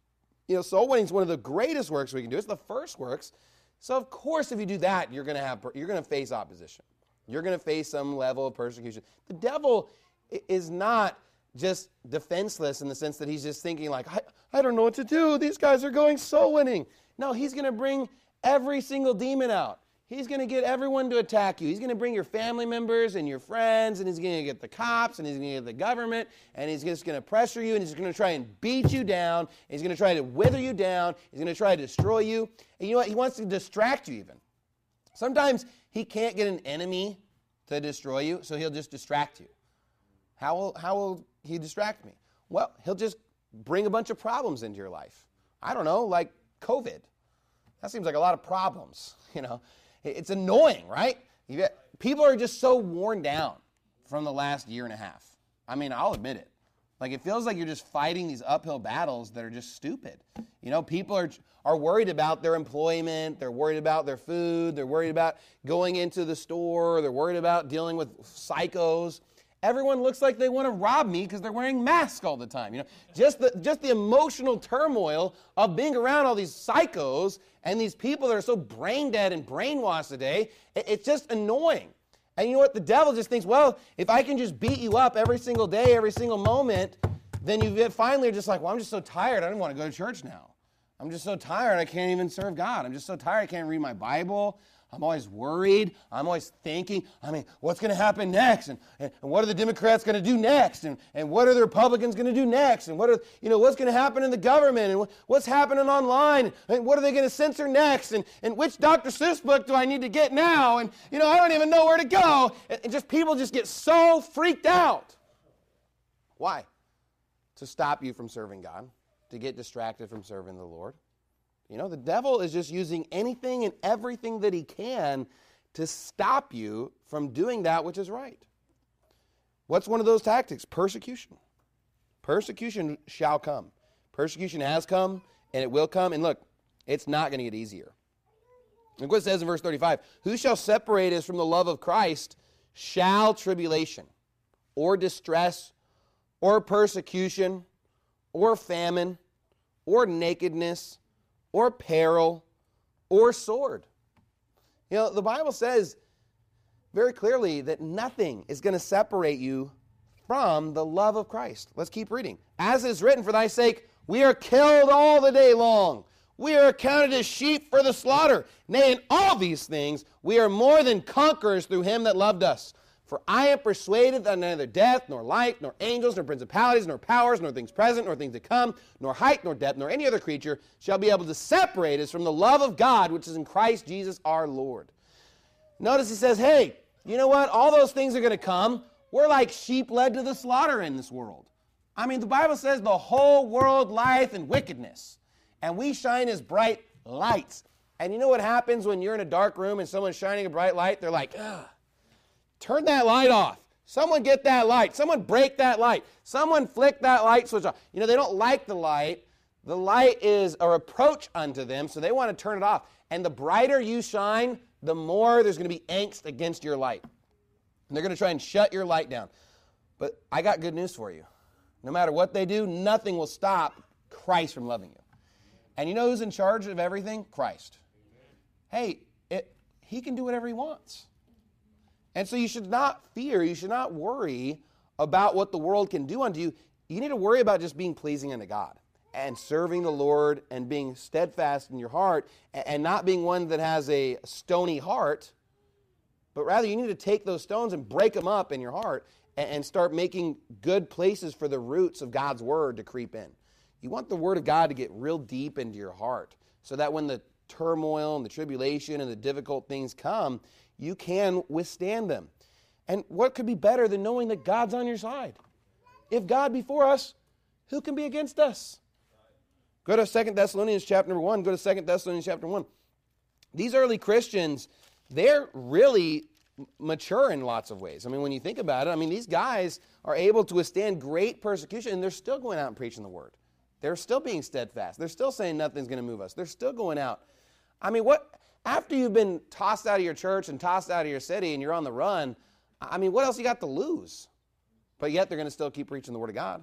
soul winning is one of the greatest works we can do. It's the first works. So of course, if you do that, you're going to face opposition. You're going to face some level of persecution. The devil is not just defenseless in the sense that he's just thinking like, I don't know what to do. These guys are going soul winning. No, he's going to bring every single demon out. He's going to get everyone to attack you. He's going to bring your family members and your friends, and he's going to get the cops, and he's going to get the government, and he's just going to pressure you, and he's going to try and beat you down, and he's going to try to wither you down, he's going to try to destroy you. And you know what? He wants to distract you even. Sometimes he can't get an enemy to destroy you, so he'll just distract you. How will he distract me? Well, he'll just bring a bunch of problems into your life. I don't know, like COVID. That seems like a lot of problems, It's annoying, right? People are just so worn down from the last year and a half. I mean, I'll admit it. Like, it feels like you're just fighting these uphill battles that are just stupid. People are worried about their employment. They're worried about their food. They're worried about going into the store. They're worried about dealing with psychos. Everyone looks like they want to rob me because they're wearing masks all the time. Just the emotional turmoil of being around all these psychos and these people that are so brain dead and brainwashed today, it's just annoying. And you know what? The devil just thinks, well, if I can just beat you up every single day, every single moment, then you finally are just like, well, I'm just so tired. I don't want to go to church now. I'm just so tired I can't even serve God. I'm just so tired I can't read my Bible. I'm always worried. I'm always thinking, what's going to happen next? And what are the Democrats going to do next? And what are the Republicans going to do next? And what's going to happen in the government? And what's happening online? And what are they going to censor next? And which Dr. Seuss book do I need to get now? And, I don't even know where to go. And just people just get so freaked out. Why? To stop you from serving God, to get distracted from serving the Lord. The devil is just using anything and everything that he can to stop you from doing that which is right. What's one of those tactics? Persecution. Persecution shall come. Persecution has come, and it will come. And look, it's not going to get easier. Look what it says in verse 35. Who shall separate us from the love of Christ? Shall tribulation, or distress, or persecution, or famine, or nakedness, or peril, or sword. You know, the Bible says very clearly that nothing is going to separate you from the love of Christ. Let's keep reading. As it is written, for thy sake, we are killed all the day long. We are accounted as sheep for the slaughter. Nay, in all these things, we are more than conquerors through him that loved us. For I am persuaded that neither death, nor life, nor angels, nor principalities, nor powers, nor things present, nor things to come, nor height, nor depth, nor any other creature shall be able to separate us from the love of God, which is in Christ Jesus our Lord. Notice he says, hey, you know what? All those things are going to come. We're like sheep led to the slaughter in this world. I mean, the Bible says the whole world lieth in wickedness, and we shine as bright lights. And you know what happens when you're in a dark room and someone's shining a bright light? They're like, turn that light off. Someone get that light. Someone break that light. Someone flick that light switch off. You know, they don't like the light. The light is a reproach unto them, so they want to turn it off. And the brighter you shine, the more there's going to be angst against your light. And they're going to try and shut your light down. But I got good news for you. No matter what they do, nothing will stop Christ from loving you. And you know who's in charge of everything? Christ. Hey, he can do whatever he wants. And so you should not fear, you should not worry about what the world can do unto you. You need to worry about just being pleasing unto God and serving the Lord and being steadfast in your heart and not being one that has a stony heart, but rather you need to take those stones and break them up in your heart and start making good places for the roots of God's word to creep in. You want the word of God to get real deep into your heart so that when the turmoil and the tribulation and the difficult things come, you can withstand them. And what could be better than knowing that God's on your side? If God be for us, who can be against us? Go to 2 Thessalonians chapter 1. Go to 2 Thessalonians chapter 1. These early Christians, they're really mature in lots of ways. I mean, when you think about it, I mean, these guys are able to withstand great persecution, and they're still going out and preaching the word. They're still being steadfast. They're still saying nothing's going to move us. They're still going out. I mean, after you've been tossed out of your church and tossed out of your city and you're on the run, I mean, what else you got to lose? But yet they're going to still keep preaching the word of God.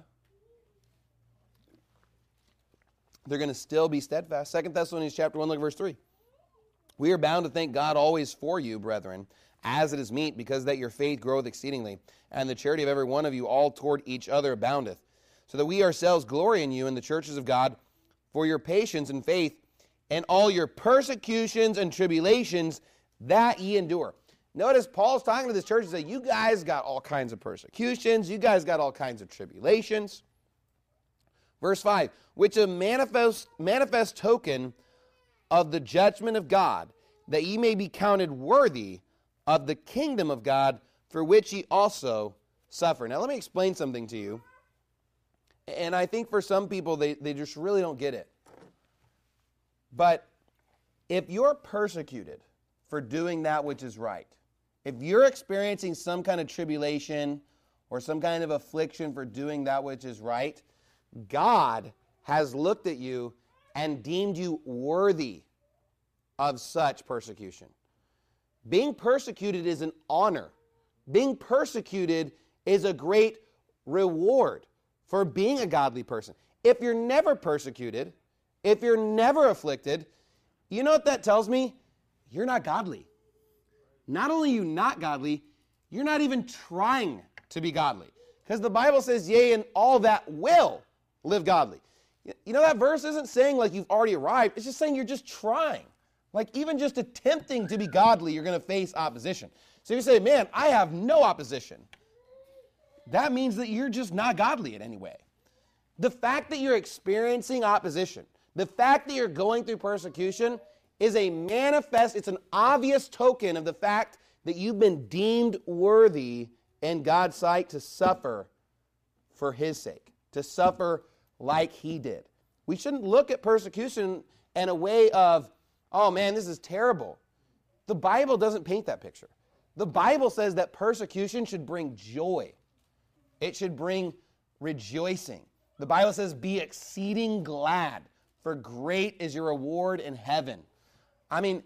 They're going to still be steadfast. 2 Thessalonians chapter 1, look at verse 3. We are bound to thank God always for you, brethren, as it is meet, because that your faith groweth exceedingly, and the charity of every one of you all toward each other aboundeth, so that we ourselves glory in you in the churches of God for your patience and faith and all your persecutions and tribulations that ye endure. Notice Paul's talking to this church and saying, you guys got all kinds of persecutions. You guys got all kinds of tribulations. Verse 5, which a manifest token of the judgment of God, that ye may be counted worthy of the kingdom of God, for which ye also suffer. Now let me explain something to you. And I think for some people, they just really don't get it. But if you're persecuted for doing that which is right, if you're experiencing some kind of tribulation or some kind of affliction for doing that which is right, God has looked at you and deemed you worthy of such persecution. Being persecuted is an honor. Being persecuted is a great reward for being a godly person. If you're never persecuted, if you're never afflicted, you know what that tells me? You're not godly. Not only are you not godly, you're not even trying to be godly. Because the Bible says, yea, and all that will live godly. You know, that verse isn't saying like you've already arrived. It's just saying you're just trying. Like even just attempting to be godly, you're going to face opposition. So you say, man, I have no opposition. That means that you're just not godly in any way. The fact that you're experiencing opposition, the fact that you're going through persecution is a manifest, it's an obvious token of the fact that you've been deemed worthy in God's sight to suffer for his sake, to suffer like he did. We shouldn't look at persecution in a way of, oh man, this is terrible. The Bible doesn't paint that picture. The Bible says that persecution should bring joy. It should bring rejoicing. The Bible says, be exceeding glad, for great is your reward in heaven. I mean,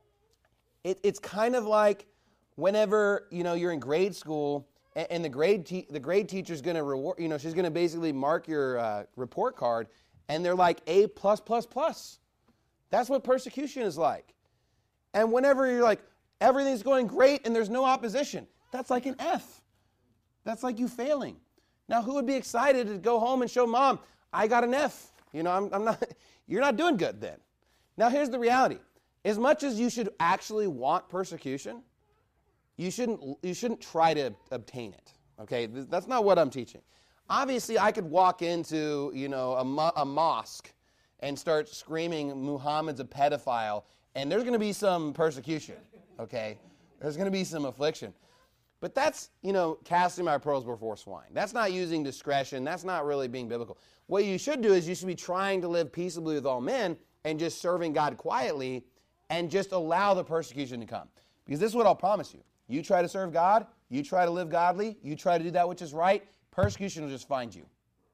it's kind of like whenever, you're in grade school and the grade teacher's going to reward, she's going to basically mark your report card and they're like A+++. That's what persecution is like. And whenever you're like, everything's going great and there's no opposition, that's like an F. That's like you failing. Now, who would be excited to go home and show mom, I got an F? You know, I'm not, you're not doing good then. Now, here's the reality. As much as you should actually want persecution, you shouldn't try to obtain it. Okay, that's not what I'm teaching. Obviously, I could walk into, a mosque and start screaming Muhammad's a pedophile, and there's going to be some persecution, okay? There's going to be some affliction. But that's, casting my pearls before swine. That's not using discretion. That's not really being biblical. What you should do is you should be trying to live peaceably with all men and just serving God quietly and just allow the persecution to come. Because this is what I'll promise you. You try to serve God, you try to live godly, you try to do that which is right, persecution will just find you.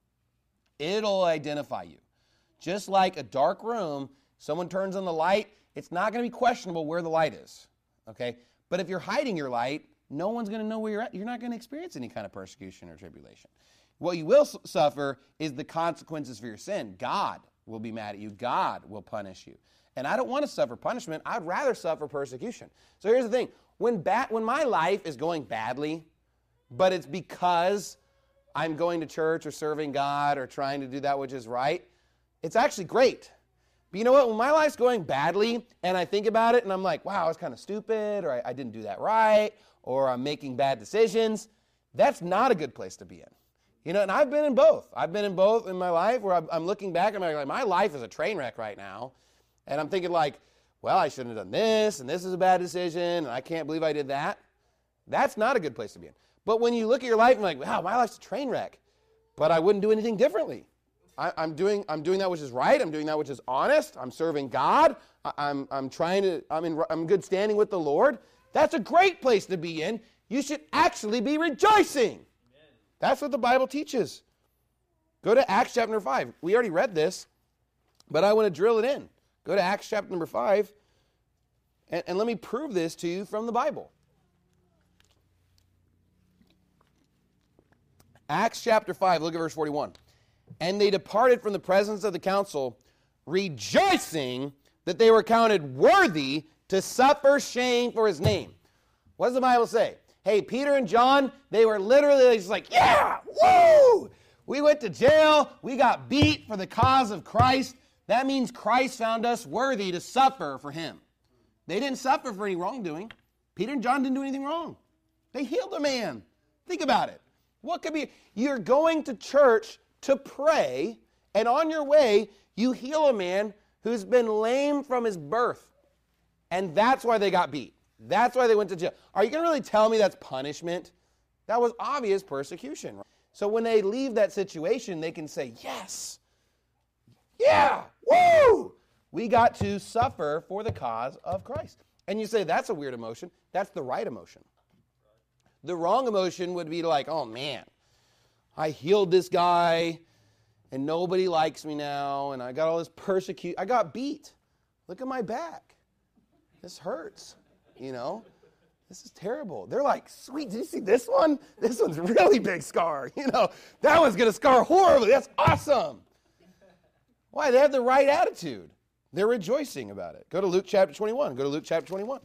It'll identify you. Just like a dark room, someone turns on the light, it's not going to be questionable where the light is. Okay? But if you're hiding your light, no one's going to know where you're at. You're not going to experience any kind of persecution or tribulation. What you will suffer is the consequences for your sin. God will be mad at you. God will punish you. And I don't want to suffer punishment. I'd rather suffer persecution. So here's the thing. When my life is going badly, but it's because I'm going to church or serving God or trying to do that which is right, it's actually great. But you know what? When my life's going badly and I think about it and I'm like, wow, I was kind of stupid, or I didn't do that right, or I'm making bad decisions, that's not a good place to be in. And I've been in both. I've been in both in my life where I'm looking back and I'm like, my life is a train wreck right now. And I'm thinking like, well, I shouldn't have done this, and this is a bad decision, and I can't believe I did that. That's not a good place to be in. But when you look at your life and you're like, wow, my life's a train wreck, but I wouldn't do anything differently. I'm doing that which is right. I'm doing that which is honest. I'm serving God. I'm in good standing with the Lord. That's a great place to be in. You should actually be rejoicing. Amen. That's what the Bible teaches. Go to Acts chapter 5. We already read this, but I want to drill it in. Go to Acts chapter number 5, and let me prove this to you from the Bible. Acts chapter 5, look at verse 41. And they departed from the presence of the council, rejoicing that they were counted worthy to suffer shame for his name. What does the Bible say? Hey, Peter and John, they were literally just like, yeah, woo! We went to jail. We got beat for the cause of Christ. That means Christ found us worthy to suffer for him. They didn't suffer for any wrongdoing. Peter and John didn't do anything wrong. They healed a man. Think about it. What could be? You're going to church to pray, and on your way, you heal a man who's been lame from his birth. And that's why they got beat. That's why they went to jail. Are you going to really tell me that's punishment? That was obvious persecution. So when they leave that situation, they can say, yes, yeah, woo! We got to suffer for the cause of Christ. And you say, that's a weird emotion. That's the right emotion. The wrong emotion would be like, oh man, I healed this guy and nobody likes me now and I got all this persecution. I got beat. Look at my back. This hurts, This is terrible. They're like, sweet, did you see this one? This one's a really big scar. That one's going to scar horribly. That's awesome. Why? They have the right attitude. They're rejoicing about it. Go to Luke chapter 21. Go to Luke chapter 21.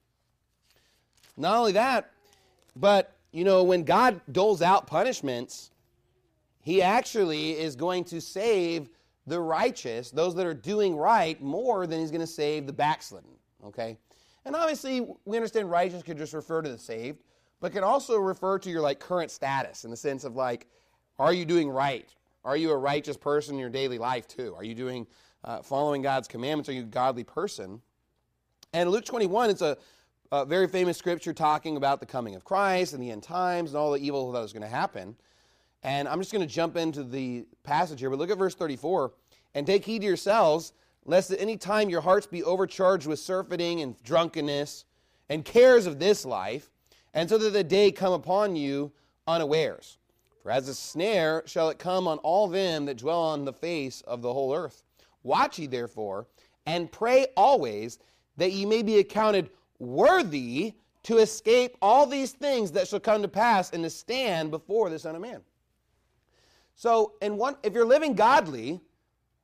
Not only that, but, when God doles out punishments, he actually is going to save the righteous, those that are doing right, more than he's going to save the backslidden, okay? And obviously, we understand righteous could just refer to the saved, but can also refer to your, current status in the sense of, are you doing right? Are you a righteous person in your daily life, too? Are you doing, following God's commandments? Are you a godly person? And Luke 21, it's a very famous scripture talking about the coming of Christ and the end times and all the evil that was going to happen. And I'm just going to jump into the passage here, but look at verse 34. And take heed to yourselves, lest at any time your hearts be overcharged with surfeiting and drunkenness and cares of this life, and so that the day come upon you unawares. For as a snare shall it come on all them that dwell on the face of the whole earth. Watch ye therefore, and pray always, that ye may be accounted worthy to escape all these things that shall come to pass and to stand before the Son of Man. So, if you're living godly,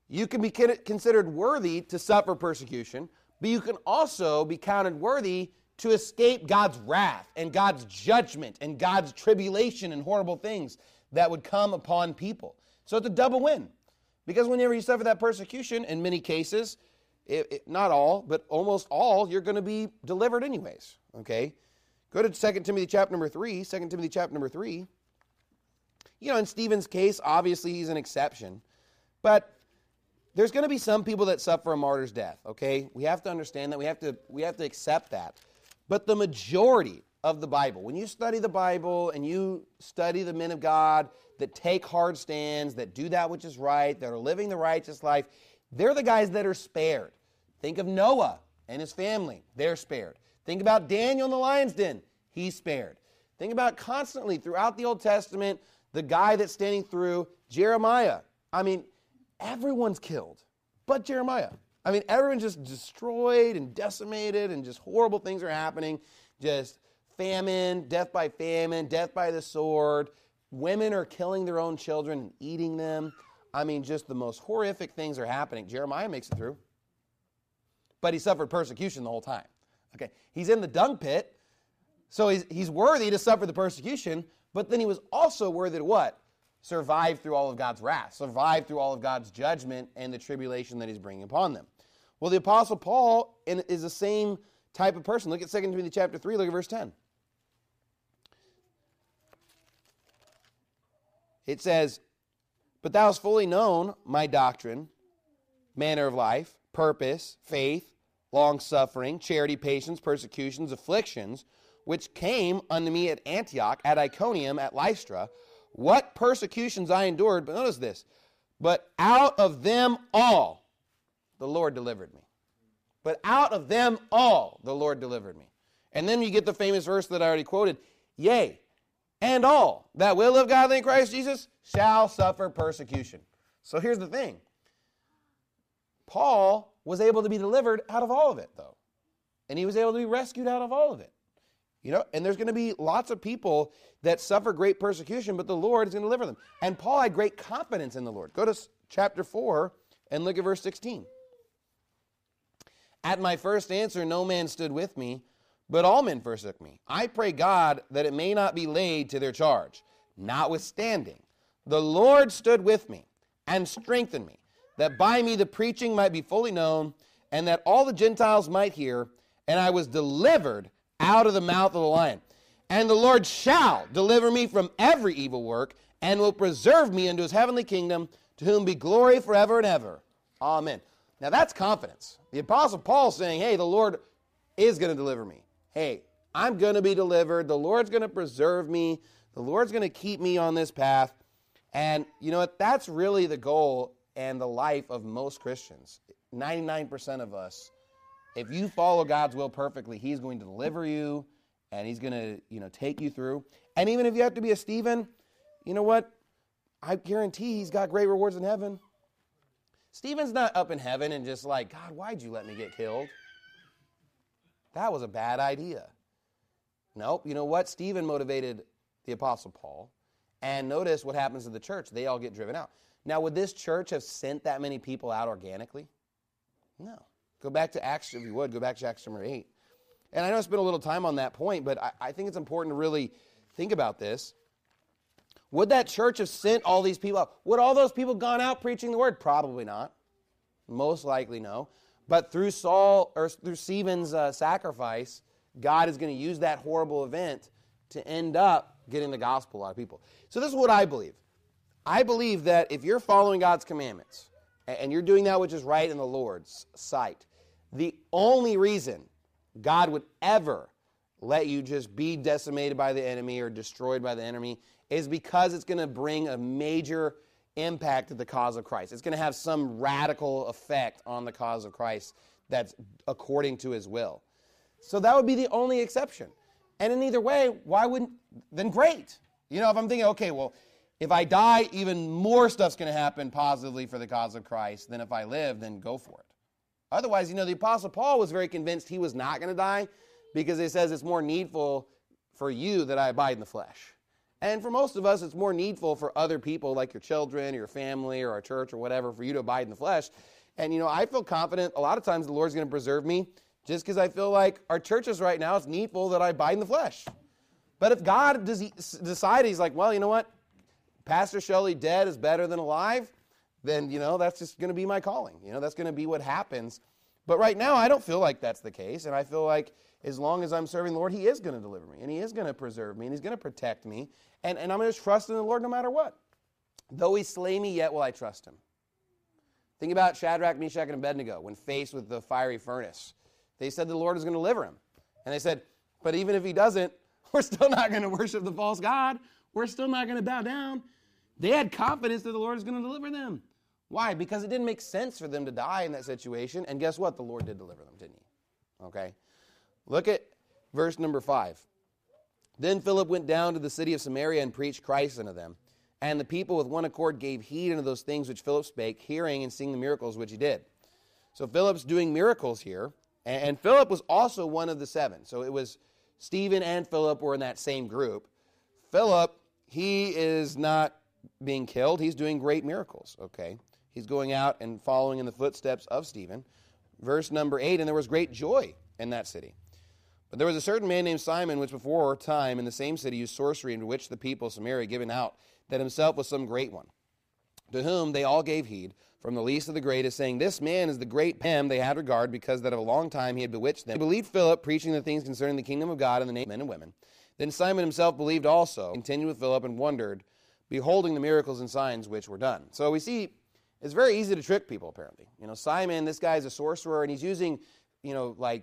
You can be considered worthy to suffer persecution, but you can also be counted worthy to escape God's wrath and God's judgment and God's tribulation and horrible things that would come upon people. So it's a double win. Because whenever you suffer that persecution, in many cases, not all, but almost all, you're going to be delivered anyways. Okay? Go to 2 Timothy chapter number 3. 2 Timothy chapter number 3. You know, in Stephen's case, obviously he's an exception. But there's going to be some people that suffer a martyr's death, okay? We have to understand that. We have to accept that. But the majority of the Bible, when you study the Bible and you study the men of God that take hard stands, that do that which is right, that are living the righteous life, they're the guys that are spared. Think of Noah and his family. They're spared. Think about Daniel in the lion's den. He's spared. Think about constantly throughout the Old Testament, the guy that's standing through Jeremiah. I mean, everyone's killed but Jeremiah. I mean, everyone's just destroyed and decimated and just horrible things are happening. Just famine, death by the sword. Women are killing their own children and eating them. I mean, just the most horrific things are happening. Jeremiah makes it through. But he suffered persecution the whole time. Okay, he's in the dung pit, so he's worthy to suffer the persecution, but then he was also worthy to what? Survive through all of God's wrath, survive through all of God's judgment and the tribulation that he's bringing upon them. Well, the Apostle Paul is the same type of person. Look at 2 Timothy chapter 3, look at verse 10. It says, "But thou hast fully known my doctrine, manner of life, purpose, faith, long-suffering, charity, patience, persecutions, afflictions, which came unto me at Antioch, at Iconium, at Lystra, what persecutions I endured," but notice this, "but out of them all the Lord delivered me." But out of them all the Lord delivered me. And then you get the famous verse that I already quoted, "Yea, and all that will live godly in Christ Jesus shall suffer persecution." So here's the thing. Paul was able to be delivered out of all of it, though. And he was able to be rescued out of all of it. You know, and there's going to be lots of people that suffer great persecution, but the Lord is going to deliver them. And Paul had great confidence in the Lord. Go to chapter 4 and look at verse 16. "At my first answer no man stood with me, but all men forsook me. I pray God that it may not be laid to their charge. Notwithstanding, the Lord stood with me and strengthened me, that by me the preaching might be fully known, and that all the Gentiles might hear, and I was delivered out of the mouth of the lion. And the Lord shall deliver me from every evil work, and will preserve me unto his heavenly kingdom, to whom be glory forever and ever. Amen." Now that's confidence. The Apostle Paul is saying, hey, the Lord is going to deliver me. Hey, I'm going to be delivered. The Lord's going to preserve me. The Lord's going to keep me on this path. And you know what? That's really the goal and the life of most Christians. 99% of us, if you follow God's will perfectly, he's going to deliver you and he's going to, take you through. And even if you have to be a Stephen, you know what? I guarantee he's got great rewards in heaven. Stephen's not up in heaven and just like, God, why'd you let me get killed? That was a bad idea. Nope. You know what? Stephen motivated the Apostle Paul. And notice what happens to the church. They all get driven out. Now, would this church have sent that many people out organically? No. Go back to Acts, if you would. Go back to Acts chapter 8. And I know I spent a little time on that point, but I think it's important to really think about this. Would that church have sent all these people out? Would all those people gone out preaching the word? Probably not. Most likely no. But through Stephen's sacrifice, God is going to use that horrible event to end up getting the gospel to a lot of people. So this is what I believe. I believe that if you're following God's commandments and you're doing that which is right in the Lord's sight, the only reason God would ever let you just be decimated by the enemy or destroyed by the enemy is because it's going to bring a major impact to the cause of Christ. It's going to have some radical effect on the cause of Christ that's according to his will. So that would be the only exception. And in either way, then great. If I'm thinking, okay, well, if I die, even more stuff's going to happen positively for the cause of Christ than if I live, then go for it. Otherwise, the Apostle Paul was very convinced he was not going to die because he says it's more needful for you that I abide in the flesh. And for most of us, it's more needful for other people like your children, or your family, or our church, or whatever, for you to abide in the flesh. And, I feel confident a lot of times the Lord's going to preserve me just because I feel like our churches right now, it's needful that I abide in the flesh. But if God decide, he's like, well, you know what? Pastor Shelley dead is better than alive, then, that's just going to be my calling. That's going to be what happens. But right now, I don't feel like that's the case. And I feel like as long as I'm serving the Lord, he is going to deliver me. And he is going to preserve me. And he's going to protect me. And I'm going to trust in the Lord no matter what. Though he slay me, yet will I trust him. Think about Shadrach, Meshach, and Abednego when faced with the fiery furnace. They said the Lord is going to deliver him. And they said, but even if he doesn't, we're still not going to worship the false god. We're still not going to bow down. They had confidence that the Lord is going to deliver them. Why? Because it didn't make sense for them to die in that situation. And guess what? The Lord did deliver them, didn't he? Okay. Look at verse number 5. Then Philip went down to the city of Samaria and preached Christ unto them. And the people with one accord gave heed unto those things which Philip spake, hearing and seeing the miracles which he did. So Philip's doing miracles here. And Philip was also one of the 7. So it was Stephen and Philip were in that same group. Philip, he is not being killed. He's doing great miracles, okay? He's going out and following in the footsteps of Stephen. Verse number 8, and there was great joy in that city. But there was a certain man named Simon, which before time in the same city used sorcery, and bewitched the people of Samaria, giving out that himself was some great one, to whom they all gave heed, from the least to the greatest, saying, this man is the great him they had regard, because that of a long time he had bewitched them. They believed Philip, preaching the things concerning the kingdom of God in the name of men and women. Then Simon himself believed also, continued with Philip, and wondered, beholding the miracles and signs which were done. So we see it's very easy to trick people, apparently. Simon, this guy is a sorcerer, and he's using, like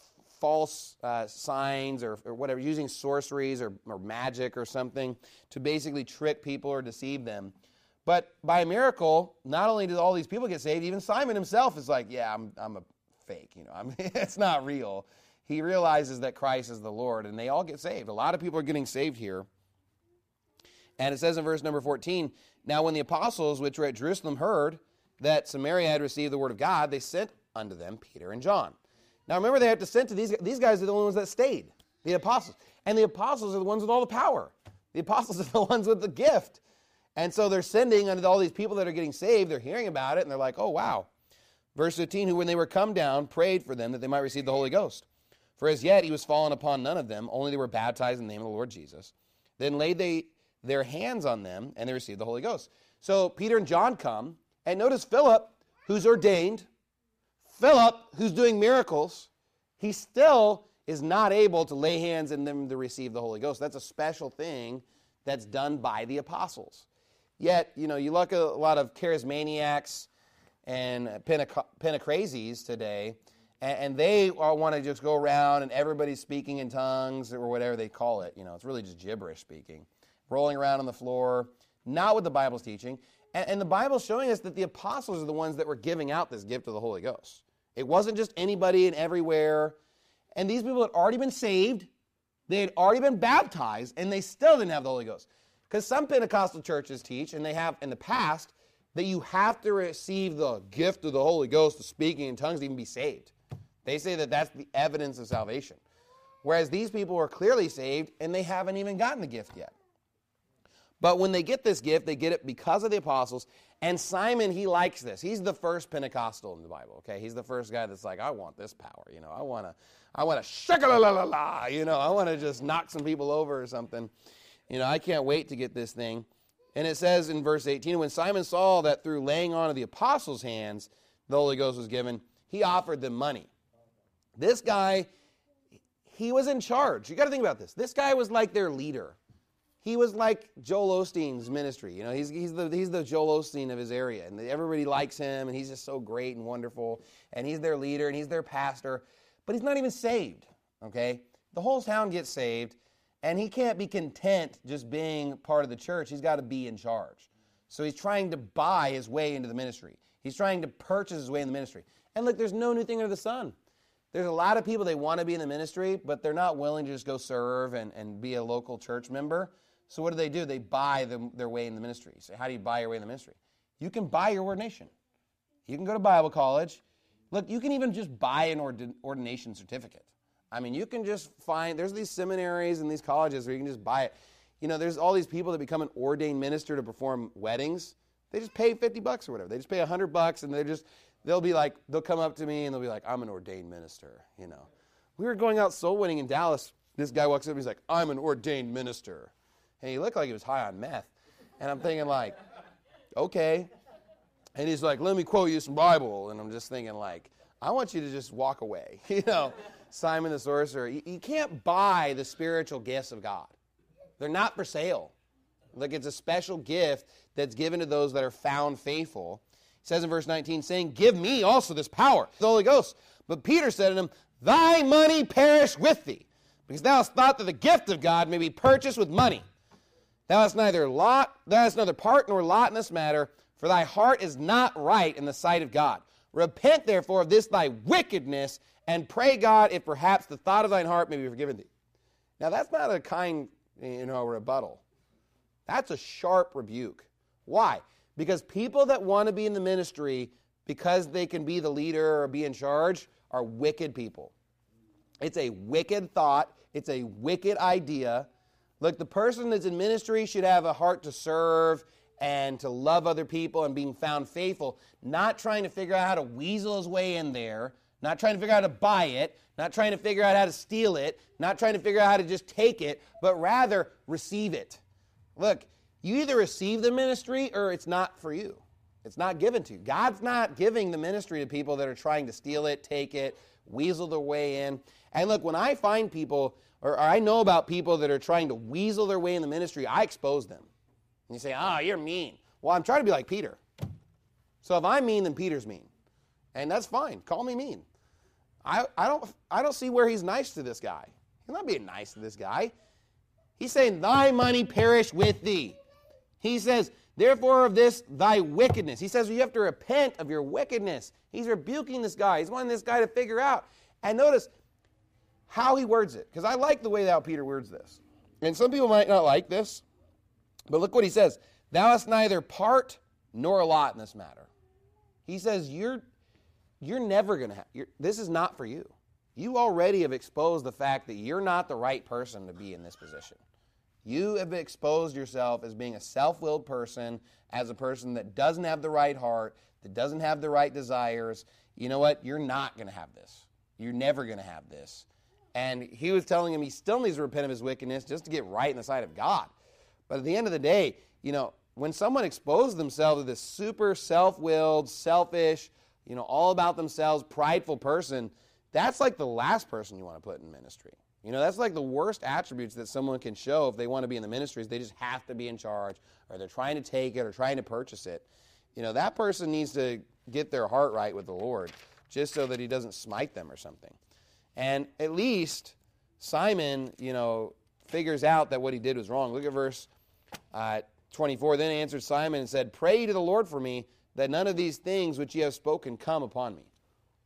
false signs or whatever, using sorceries or magic or something to basically trick people or deceive them. But by a miracle, not only did all these people get saved, even Simon himself is like, yeah, I'm a fake. It's not real. He realizes that Christ is the Lord, and they all get saved. A lot of people are getting saved here. And it says in verse number 14, now when the apostles which were at Jerusalem heard that Samaria had received the word of God, they sent unto them Peter and John. Now remember, they have to send to these guys are the only ones that stayed, the apostles. And the apostles are the ones with all the power. The apostles are the ones with the gift. And so they're sending unto all these people that are getting saved. They're hearing about it, and they're like, oh, wow. Verse 15, who when they were come down, prayed for them that they might receive the Holy Ghost. For as yet he was fallen upon none of them, only they were baptized in the name of the Lord Jesus. Then laid they their hands on them, and they received the Holy Ghost. So Peter and John come, and notice Philip, who's ordained, Philip, who's doing miracles, he still is not able to lay hands on them to receive the Holy Ghost. That's a special thing that's done by the apostles. Yet, you look at a lot of charismaniacs and Pentecrazes today, and they all want to just go around and everybody's speaking in tongues or whatever they call it. It's really just gibberish speaking. Rolling around on the floor, not what the Bible's teaching. And the Bible's showing us that the apostles are the ones that were giving out this gift of the Holy Ghost. It wasn't just anybody and everywhere. And these people had already been saved. They had already been baptized, and they still didn't have the Holy Ghost. Because some Pentecostal churches teach, and they have in the past, that you have to receive the gift of the Holy Ghost, the speaking in tongues, to even be saved. They say that that's the evidence of salvation. Whereas these people are clearly saved, and they haven't even gotten the gift yet. But when they get this gift, they get it because of the apostles. And Simon, he likes this. He's the first Pentecostal in the Bible, okay? He's the first guy that's like, I want this power, I want to shaka-la-la-la-la, I want to just knock some people over or something. I can't wait to get this thing. And it says in verse 18, when Simon saw that through laying on of the apostles' hands, the Holy Ghost was given, he offered them money. This guy, he was in charge. You got to think about this. This guy was like their leader. He was like Joel Osteen's ministry. He's the Joel Osteen of his area, and everybody likes him, and he's just so great and wonderful, and he's their leader, and he's their pastor, but he's not even saved, okay? The whole town gets saved, and he can't be content just being part of the church. He's got to be in charge. So he's trying to buy his way into the ministry. He's trying to purchase his way in the ministry. And look, there's no new thing under the sun. There's a lot of people, they want to be in the ministry, but they're not willing to just go serve and be a local church member. So what do? They buy their way in the ministry. So how do you buy your way in the ministry? You can buy your ordination. You can go to Bible college. Look, you can even just buy an ordination certificate. I mean, you can just find, there's these seminaries and these colleges where you can just buy it. there's all these people that become an ordained minister to perform weddings. They just pay $50 or whatever. They just pay $100 and they'll come up to me and they'll be like, I'm an ordained minister, We were going out soul winning in Dallas. This guy walks up and he's like, I'm an ordained minister. And he looked like he was high on meth. And I'm thinking like, okay. And he's like, let me quote you some Bible. And I'm just thinking like, I want you to just walk away. Simon the sorcerer. You can't buy the spiritual gifts of God. They're not for sale. Like it's a special gift that's given to those that are found faithful. It says in verse 19, saying, give me also this power, the Holy Ghost. But Peter said to him, thy money perish with thee, because thou hast thought that the gift of God may be purchased with money. Thou hast neither part nor lot in this matter, for thy heart is not right in the sight of God. Repent therefore of this thy wickedness, and pray God if perhaps the thought of thine heart may be forgiven thee. Now that's not a kind, rebuttal. That's a sharp rebuke. Why? Because people that want to be in the ministry because they can be the leader or be in charge are wicked people. It's a wicked thought. It's a wicked idea. Look, the person that's in ministry should have a heart to serve and to love other people and being found faithful, not trying to figure out how to weasel his way in there, not trying to figure out how to buy it, not trying to figure out how to steal it, not trying to figure out how to just take it, but rather receive it. Look, you either receive the ministry or it's not for you. It's not given to you. God's not giving the ministry to people that are trying to steal it, take it, weasel their way in. And look, when I find people, or I know about people that are trying to weasel their way in the ministry, I expose them. And you say, you're mean. Well, I'm trying to be like Peter. So if I'm mean, then Peter's mean. And that's fine. Call me mean. I don't see where he's nice to this guy. He's not being nice to this guy. He's saying, thy money perish with thee. He says, therefore of this thy wickedness. He says you have to repent of your wickedness. He's rebuking this guy. He's wanting this guy to figure out. And notice how he words it, because I like the way that Peter words this. And some people might not like this, but look what he says. Thou hast neither part nor a lot in this matter. He says you're never going to have, this is not for you. You already have exposed the fact that you're not the right person to be in this position. You have exposed yourself as being a self-willed person, as a person that doesn't have the right heart, that doesn't have the right desires. You know what? You're not going to have this. You're never going to have this. And he was telling him he still needs to repent of his wickedness just to get right in the sight of God. But at the end of the day, when someone exposes themselves to this super self-willed, selfish, all about themselves, prideful person, that's like the last person you want to put in ministry. That's like the worst attributes that someone can show if they want to be in the ministries. They just have to be in charge, or they're trying to take it or trying to purchase it. That person needs to get their heart right with the Lord, just so that he doesn't smite them or something. And at least Simon, figures out that what he did was wrong. Look at verse 24. Then answered Simon and said, pray to the Lord for me, that none of these things which ye have spoken come upon me.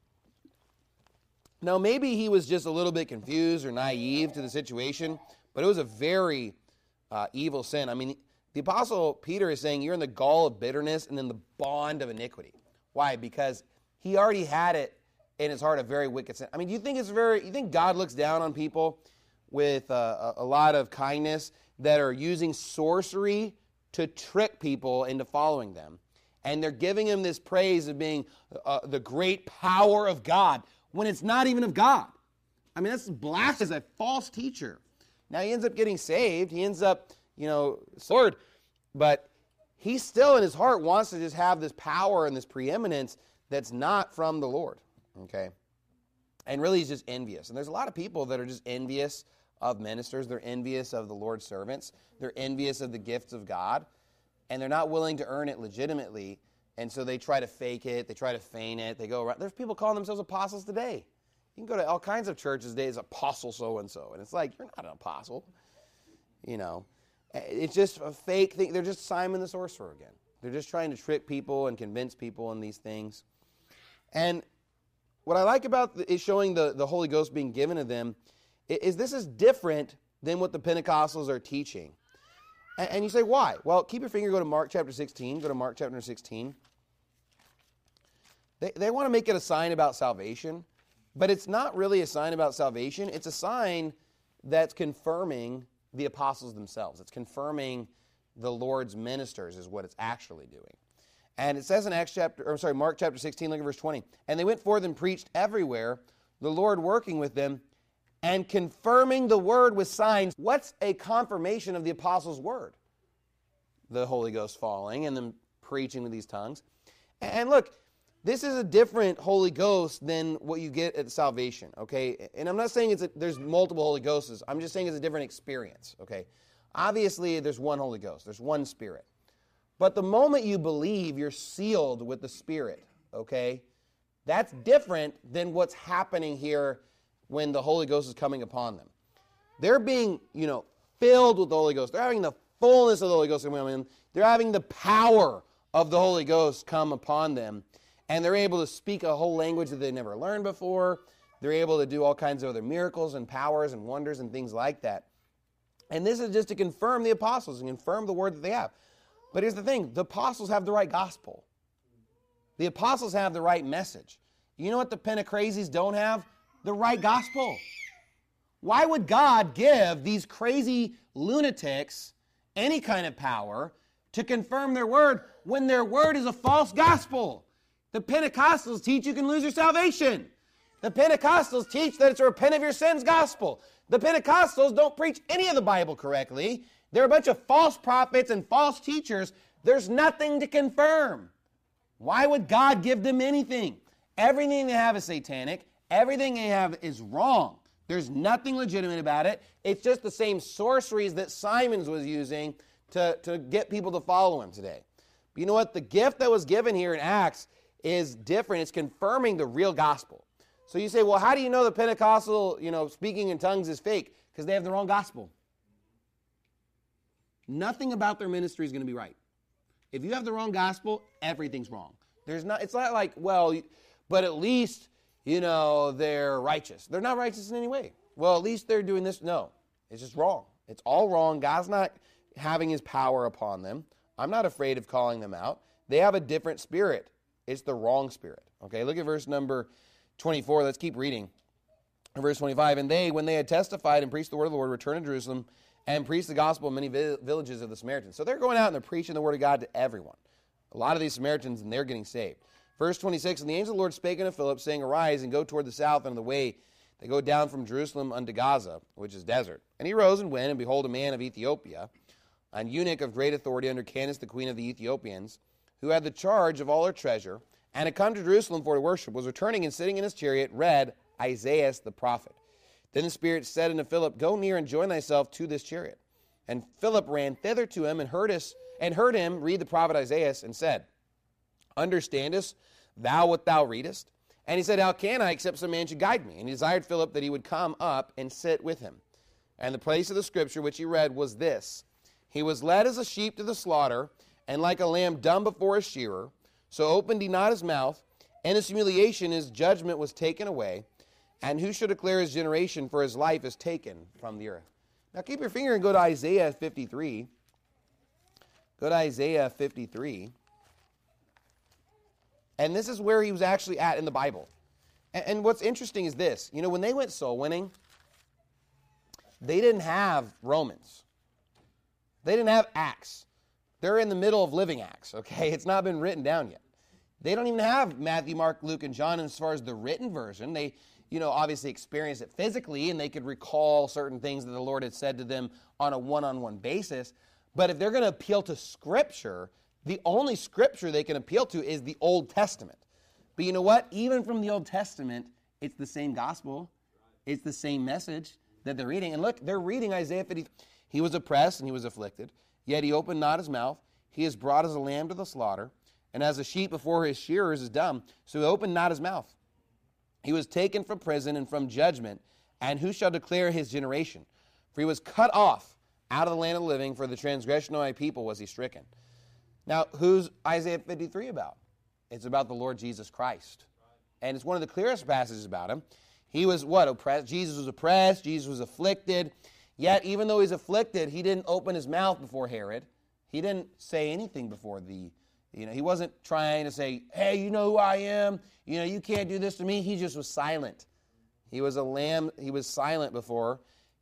Now, maybe he was just a little bit confused or naive to the situation, but it was a very evil sin. I mean, the Apostle Peter is saying you're in the gall of bitterness and in the bond of iniquity. Why? Because he already had it in his heart a very wicked sin. I mean, you think God looks down on people with a lot of kindness that are using sorcery to trick people into following them? And they're giving him this praise of being the great power of God, when it's not even of God. I mean, that's blasphemy as a false teacher. Now, he ends up getting saved. He ends up, Lord, but he still in his heart wants to just have this power and this preeminence that's not from the Lord, okay? And really, he's just envious. And there's a lot of people that are just envious of ministers. They're envious of the Lord's servants. They're envious of the gifts of God, and they're not willing to earn it legitimately. And so they try to fake it, they try to feign it, they go around. There's people calling themselves apostles today. You can go to all kinds of churches today as apostle so-and-so, and it's like, you're not an apostle. It's just a fake thing. They're just Simon the sorcerer again. They're just trying to trick people and convince people in these things. And what I like about is showing the Holy Ghost being given to them is this is different than what the Pentecostals are teaching. And you say, why? Well, keep your finger, go to Mark chapter 16. Go to Mark chapter 16. They want to make it a sign about salvation, but it's not really a sign about salvation. It's a sign that's confirming the apostles themselves. It's confirming the Lord's ministers is what it's actually doing. And it says in Mark chapter 16, look at verse 20. And they went forth and preached everywhere, the Lord working with them and confirming the word with signs. What's a confirmation of the apostles' word? The Holy Ghost falling and them preaching with these tongues. And look, this is a different Holy Ghost than what you get at salvation, okay? And I'm not saying there's multiple Holy Ghosts. I'm just saying it's a different experience, okay? Obviously, there's one Holy Ghost. There's one Spirit. But the moment you believe, you're sealed with the Spirit, okay? That's different than what's happening here when the Holy Ghost is coming upon them. They're being, filled with the Holy Ghost. They're having the fullness of the Holy Ghost coming on them. They're having the power of the Holy Ghost come upon them. And they're able to speak a whole language that they never learned before. They're able to do all kinds of other miracles and powers and wonders and things like that. And this is just to confirm the apostles and confirm the word that they have. But here's the thing. The apostles have the right gospel. The apostles have the right message. You know what the Pentecrazies don't have? The right gospel. Why would God give these crazy lunatics any kind of power to confirm their word when their word is a false gospel? The Pentecostals teach you can lose your salvation. The Pentecostals teach that it's a repent of your sins gospel. The Pentecostals don't preach any of the Bible correctly. They're a bunch of false prophets and false teachers. There's nothing to confirm. Why would God give them anything? Everything they have is satanic. Everything they have is wrong. There's nothing legitimate about it. It's just the same sorceries that Simons was using to get people to follow him today. But you know what? The gift that was given here in Acts is different. It's confirming the real gospel. So you say, well, how do you know the Pentecostal, speaking in tongues is fake? Because they have the wrong gospel. Nothing about their ministry is going to be right. If you have the wrong gospel, everything's wrong. It's not like, well, but at least, they're righteous. They're not righteous in any way. Well, at least they're doing this. No, it's just wrong. It's all wrong. God's not having his power upon them. I'm not afraid of calling them out. They have a different spirit. It's the wrong spirit. Okay, look at verse number 24. Let's keep reading. Verse 25. And they, when they had testified and preached the word of the Lord, returned to Jerusalem and preached the gospel in many villages of the Samaritans. So they're going out and they're preaching the word of God to everyone. A lot of these Samaritans, and they're getting saved. Verse 26. And the angel of the Lord spake unto Philip, saying, Arise and go toward the south unto the way they go down from Jerusalem unto Gaza, which is desert. And he rose and went, and behold, a man of Ethiopia, an eunuch of great authority under Candace, the queen of the Ethiopians, who had the charge of all her treasure, and had come to Jerusalem for to worship, was returning and sitting in his chariot, read Isaiah the prophet. Then the Spirit said unto Philip, Go near and join thyself to this chariot. And Philip ran thither to him and heard him read the prophet Isaiah, and said, Understandest thou what thou readest? And he said, How can I, except some man should guide me? And he desired Philip that he would come up and sit with him. And the place of the scripture which he read was this: He was led as a sheep to the slaughter, and like a lamb dumb before his shearer, so opened he not his mouth, and his humiliation, his judgment was taken away. And who shall declare his generation, for his life is taken from the earth? Now keep your finger and go to Isaiah 53. Go to Isaiah 53. And this is where he was actually at in the Bible. And what's interesting is this. When they went soul winning, they didn't have Romans. They didn't have Acts. They're in the middle of living Acts, okay? It's not been written down yet. They don't even have Matthew, Mark, Luke, and John as far as the written version. They, obviously experienced it physically, and they could recall certain things that the Lord had said to them on a one-on-one basis. But if they're going to appeal to Scripture, the only Scripture they can appeal to is the Old Testament. But you know what? Even from the Old Testament, it's the same gospel. It's the same message that they're reading. And look, they're reading Isaiah 50. He was oppressed and he was afflicted, yet he opened not his mouth. He is brought as a lamb to the slaughter, and as a sheep before his shearers is dumb, so he opened not his mouth. He was taken from prison and from judgment, and who shall declare his generation? For he was cut off out of the land of the living, for the transgression of my people was he stricken. Now, who's Isaiah 53 about? It's about the Lord Jesus Christ. And it's one of the clearest passages about him. He was what? Oppressed. Jesus was oppressed. Jesus was afflicted. Yet, even though he's afflicted, he didn't open his mouth before Herod. He didn't say anything before he wasn't trying to say, hey, you know who I am? You can't do this to me. He just was silent. He was a lamb. He was silent before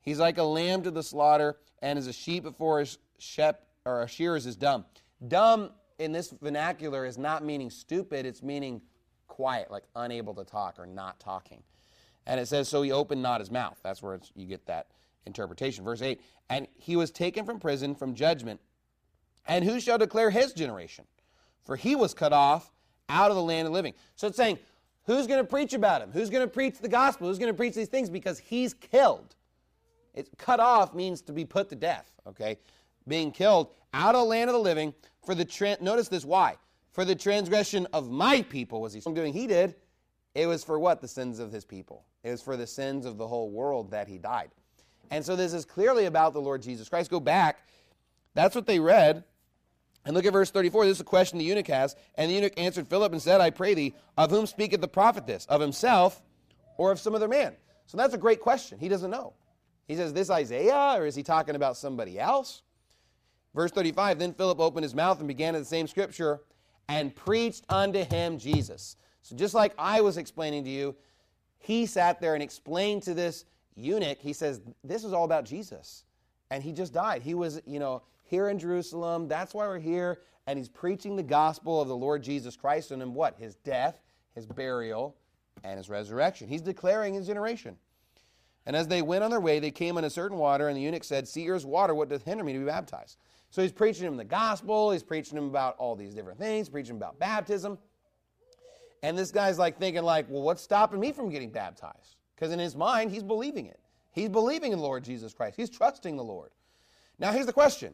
He's like a lamb to the slaughter, and as a sheep before his shearers is dumb. Dumb in this vernacular is not meaning stupid, it's meaning quiet, like unable to talk or not talking. And it says, so he opened not his mouth. That's where you get that interpretation. Verse 8, and he was taken from prison, from judgment, and who shall declare his generation? For he was cut off out of the land of living. So it's saying, who's going to preach about him? Who's going to preach the gospel? Who's going to preach these things? Because he's killed. It's cut off means to be put to death, okay? Being killed out of the land of the living for the, notice this, why? For the transgression of my people was he doing. He did. It was for what? The sins of his people. It was for the sins of the whole world that he died. And so this is clearly about the Lord Jesus Christ. Go back. That's what they read. And look at verse 34. This is a question the eunuch has. And the eunuch answered Philip and said, I pray thee, of whom speaketh the prophet this? Of himself or of some other man? So that's a great question. He doesn't know. He says, this Isaiah, or is he talking about somebody else? Verse 35, then Philip opened his mouth and began at the same scripture and preached unto him Jesus. So just like I was explaining to you, he sat there and explained to this eunuch, he says, this is all about Jesus. And he just died. He was, here in Jerusalem. That's why we're here. And he's preaching the gospel of the Lord Jesus Christ and in what? His death, his burial, and his resurrection. He's declaring his generation. And as they went on their way, they came unto certain water, and the eunuch said, see, here's water. What doth hinder me to be baptized? So he's preaching him the gospel. He's preaching him about all these different things, preaching about baptism. And this guy's like thinking like, well, what's stopping me from getting baptized? Because in his mind, he's believing it. He's believing in the Lord Jesus Christ. He's trusting the Lord. Now, here's the question.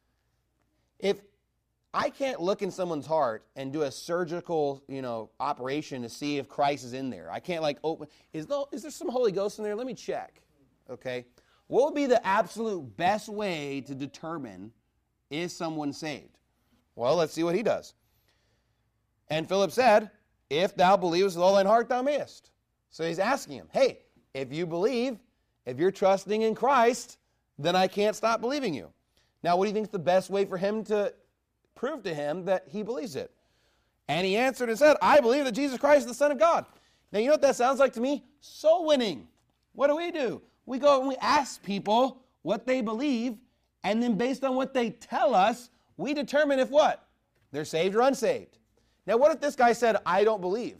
If I can't look in someone's heart and do a surgical, operation to see if Christ is in there, I can't like open, is there some Holy Ghost in there? Let me check, okay? What would be the absolute best way to determine is someone saved? Well, let's see what he does. And Philip said, if thou believest with all thine heart, thou mayest. So he's asking him, hey, if you believe, if you're trusting in Christ, then I can't stop believing you. Now, what do you think is the best way for him to prove to him that he believes it? And he answered and said, I believe that Jesus Christ is the Son of God. Now, you know what that sounds like to me? Soul winning. What do? We go and we ask people what they believe, and then based on what they tell us, we determine if what? They're saved or unsaved. Now, what if this guy said, I don't believe?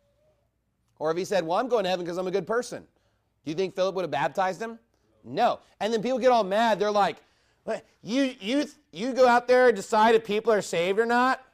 Or if he said, well, I'm going to heaven because I'm a good person. Do you think Philip would have baptized him? No. And then people get all mad. They're like, you go out there and decide if people are saved or not?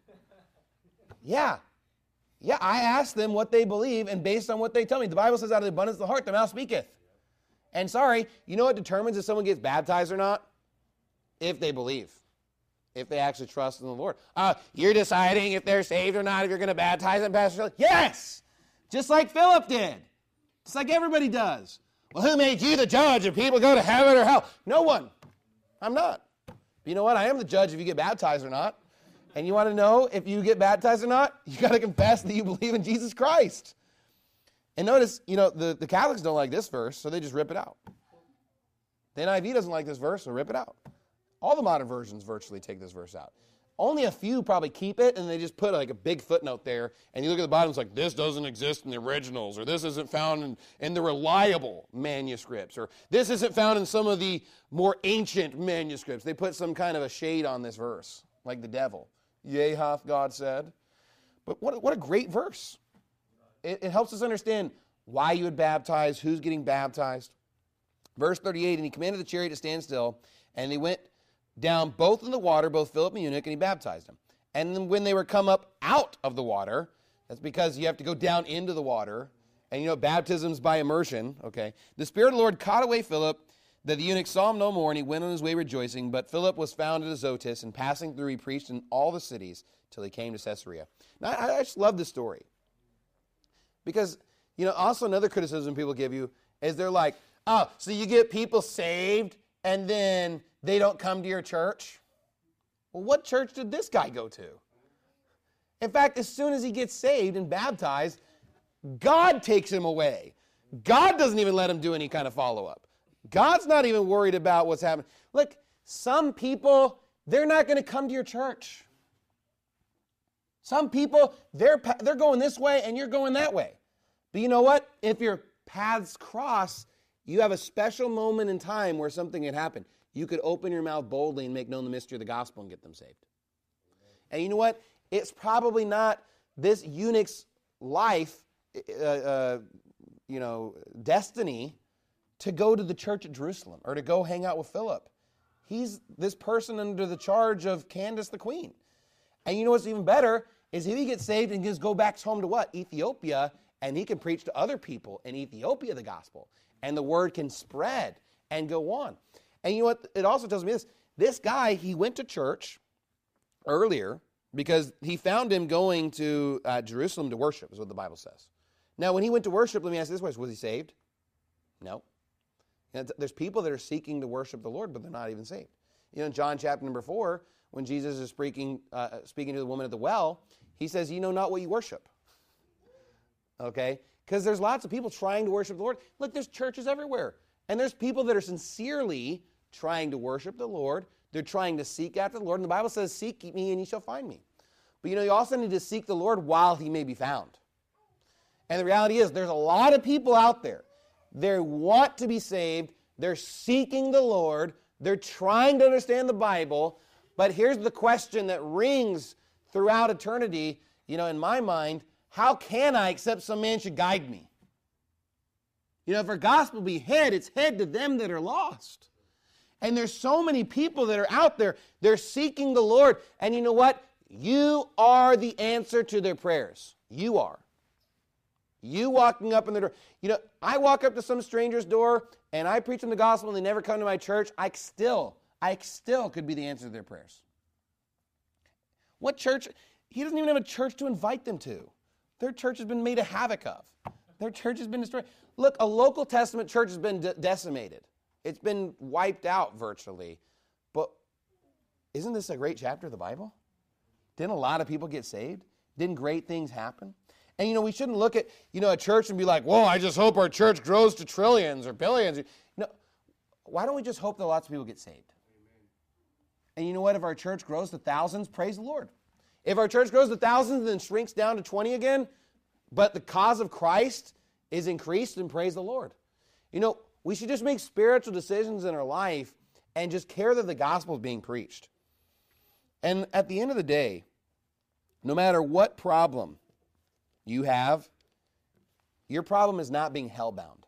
Yeah, I ask them what they believe, and based on what they tell me, the Bible says out of the abundance of the heart, the mouth speaketh. And sorry, you know what determines if someone gets baptized or not? If they believe. If they actually trust in the Lord. You're deciding if they're saved or not, if you're going to baptize them, Pastor Philip? Yes! Just like Philip did. Just like everybody does. Well, who made you the judge if people go to heaven or hell? No one. I'm not. But you know what? I am the judge if you get baptized or not. And you want to know if you get baptized or not? You got to confess that you believe in Jesus Christ. And notice, the Catholics don't like this verse, so they just rip it out. The NIV doesn't like this verse, so rip it out. All the modern versions virtually take this verse out. Only a few probably keep it, and they just put like a big footnote there, and you look at the bottom, it's like, this doesn't exist in the originals, or this isn't found in the reliable manuscripts, or this isn't found in some of the more ancient manuscripts. They put some kind of a shade on this verse, like the devil. Yea, hath God said. But what a great verse. It helps us understand why you would baptize, who's getting baptized. Verse 38, and he commanded the chariot to stand still, and they went down both in the water, both Philip and the eunuch, and he baptized him. And then when they were come up out of the water, that's because you have to go down into the water, and baptism's by immersion, okay? The Spirit of the Lord caught away Philip, that the eunuch saw him no more, and he went on his way rejoicing. But Philip was found at Azotus, and passing through he preached in all the cities till he came to Caesarea. Now, I just love this story. Because, also another criticism people give you is they're like, oh, so you get people saved, and then they don't come to your church? Well, what church did this guy go to? In fact, as soon as he gets saved and baptized, God takes him away. God doesn't even let him do any kind of follow-up. God's not even worried about what's happening. Look, some people, they're not going to come to your church. Some people, they're going this way and you're going that way. But you know what? If your paths cross, You have a special moment in time where something had happened. You could open your mouth boldly and make known the mystery of the gospel and get them saved. And you know what? It's probably not this eunuch's life, destiny to go to the church at Jerusalem or to go hang out with Philip. He's this person under the charge of Candace the queen. And you know what's even better is if he gets saved and just go back home to what? Ethiopia, and he can preach to other people in Ethiopia the gospel. And the word can spread and go on. And you know what? It also tells me this. This guy, he went to church earlier because he found him going to Jerusalem to worship, is what the Bible says. Now, when he went to worship, let me ask you this question. Was he saved? No. There's people that are seeking to worship the Lord, but they're not even saved. You know, in John chapter number 4, when Jesus is speaking to the woman at the well, he says, you know not what you worship. Okay? Because there's lots of people trying to worship the Lord. Look, there's churches everywhere. And there's people that are sincerely trying to worship the Lord. They're trying to seek after the Lord. And the Bible says, seek me and ye shall find me. But you know, you also need to seek the Lord while he may be found. And the reality is, there's a lot of people out there. They want to be saved. They're seeking the Lord. They're trying to understand the Bible. But here's the question that rings throughout eternity, you know, in my mind. How can I except some man should guide me? You know, if our gospel be hid, it's hid to them that are lost. And there's so many people that are out there. They're seeking the Lord. And you know what? You are the answer to their prayers. You are. You walking up in the door. You know, I walk up to some stranger's door and I preach them the gospel and they never come to my church. I still could be the answer to their prayers. What church? He doesn't even have a church to invite them to. Their church has been made a havoc of. Their church has been destroyed. Look, a local Testament church has been decimated. It's been wiped out virtually. But isn't this a great chapter of the Bible? Didn't a lot of people get saved? Didn't great things happen? And, you know, we shouldn't look at, you know, a church and be like, whoa, I just hope our church grows to trillions or billions. No, why don't we just hope that lots of people get saved? And you know what? If our church grows to thousands, praise the Lord. If our church grows to thousands and then shrinks down to 20 again, but the cause of Christ is increased, then praise the Lord. You know, we should just make spiritual decisions in our life and just care that the gospel is being preached. And at the end of the day, no matter what problem you have, your problem is not being hell-bound.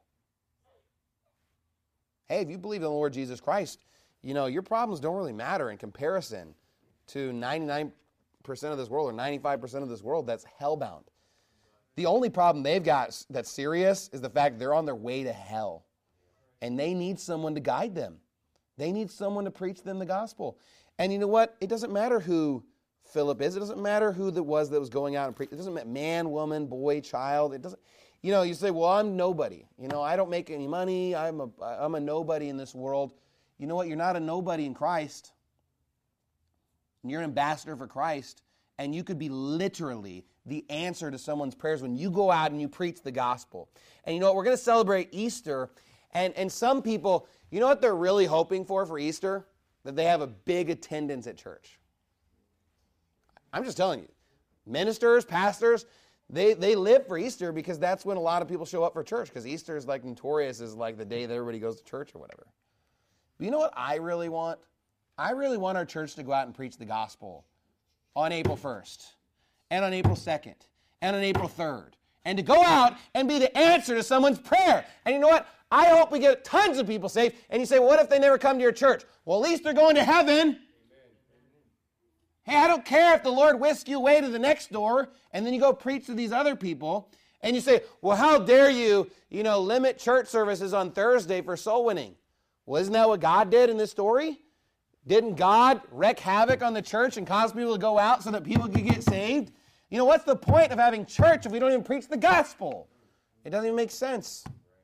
Hey, if you believe in the Lord Jesus Christ, you know, your problems don't really matter in comparison to 99% of this world or 95% of this world that's hell-bound. The only problem they've got that's serious is the fact they're on their way to hell. And they need someone to guide them. They need someone to preach them the gospel. And you know what? It doesn't matter who Philip is. It doesn't matter who that was going out and preaching. It doesn't matter man, woman, boy, child. It doesn't. You know, you say, well, I'm nobody. You know, I don't make any money. I'm a nobody in this world. You know what? You're not a nobody in Christ. You're an ambassador for Christ. And you could be literally the answer to someone's prayers when you go out and you preach the gospel. And you know what? We're going to celebrate Easter. And some people, you know what they're really hoping for Easter? That they have a big attendance at church. I'm just telling you. Ministers, pastors, they live for Easter because that's when a lot of people show up for church, because Easter is like notorious as like the day that everybody goes to church or whatever. But you know what I really want? I really want our church to go out and preach the gospel on April 1st and on April 2nd and on April 3rd, and to go out and be the answer to someone's prayer. And you know what? I hope we get tons of people saved. And you say, well, what if they never come to your church? Well, at least they're going to heaven. Hey, I don't care if the Lord whisks you away to the next door and then you go preach to these other people and you say, well, how dare you, limit church services on Thursday for soul winning? Well, isn't that what God did in this story? Didn't God wreak havoc on the church and cause people to go out so that people could get saved? You know, what's the point of having church if we don't even preach the gospel? It doesn't even make sense.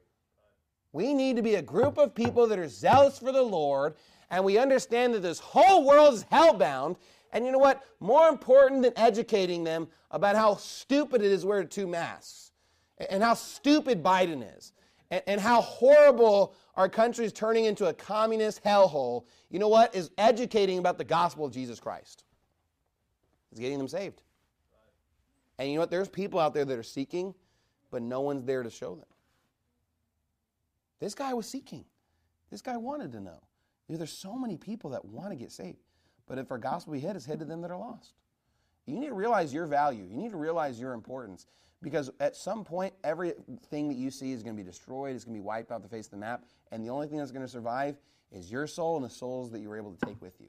We need to be a group of people that are zealous for the Lord, and we understand that this whole world is hellbound. And you know what? More important than educating them about how stupid it is to wear 2 masks, and how stupid Biden is, and how horrible our country is turning into a communist hellhole, you know what? Is educating about the gospel of Jesus Christ. It's getting them saved. And you know what? There's people out there that are seeking, but no one's there to show them. This guy was seeking. This guy wanted to know. There's so many people that want to get saved. But if our gospel be hid, it's hid to them that are lost. You need to realize your value. You need to realize your importance. Because at some point, everything that you see is going to be destroyed. It's going to be wiped off the face of the map. And the only thing that's going to survive is your soul and the souls that you were able to take with you.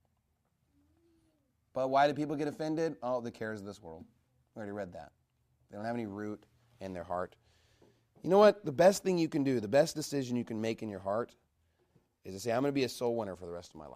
But why do people get offended? Oh, the cares of this world. We already read that. They don't have any root in their heart. You know what? The best thing you can do, the best decision you can make in your heart is to say, I'm going to be a soul winner for the rest of my life.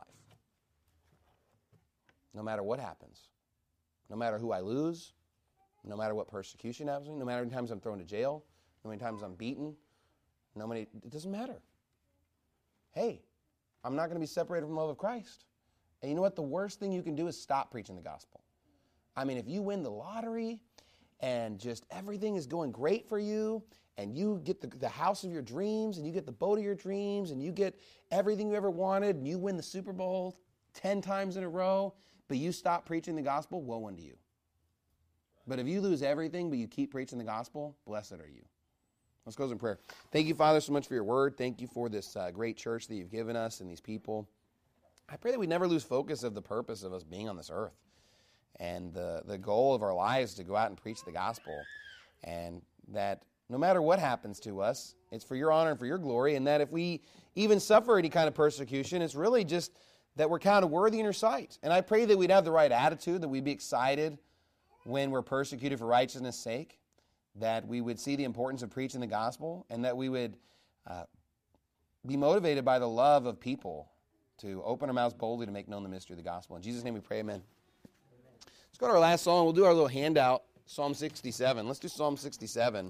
No matter what happens. No matter who I lose. No matter what persecution happens to me. No matter how many times I'm thrown to jail. No many times I'm beaten. It doesn't matter. Hey, I'm not going to be separated from the love of Christ. And you know what? The worst thing you can do is stop preaching the gospel. I mean, if you win the lottery and just everything is going great for you and you get the house of your dreams and you get the boat of your dreams and you get everything you ever wanted and you win the Super Bowl 10 times in a row, but you stop preaching the gospel, woe unto you. But if you lose everything but you keep preaching the gospel, blessed are you. Let's close in prayer. Thank you, Father, so much for your word. Thank you for this great church that you've given us and these people. I pray that we never lose focus of the purpose of us being on this earth and the goal of our lives to go out and preach the gospel, and that no matter what happens to us, it's for your honor and for your glory, and that if we even suffer any kind of persecution, it's really just that we're counted worthy in your sight. And I pray that we'd have the right attitude, that we'd be excited when we're persecuted for righteousness' sake, that we would see the importance of preaching the gospel, and that we would be motivated by the love of people to open our mouths boldly to make known the mystery of the gospel. In Jesus' name we pray, amen. Let's go to our last song. We'll do our little handout, Psalm 67. Let's do Psalm 67.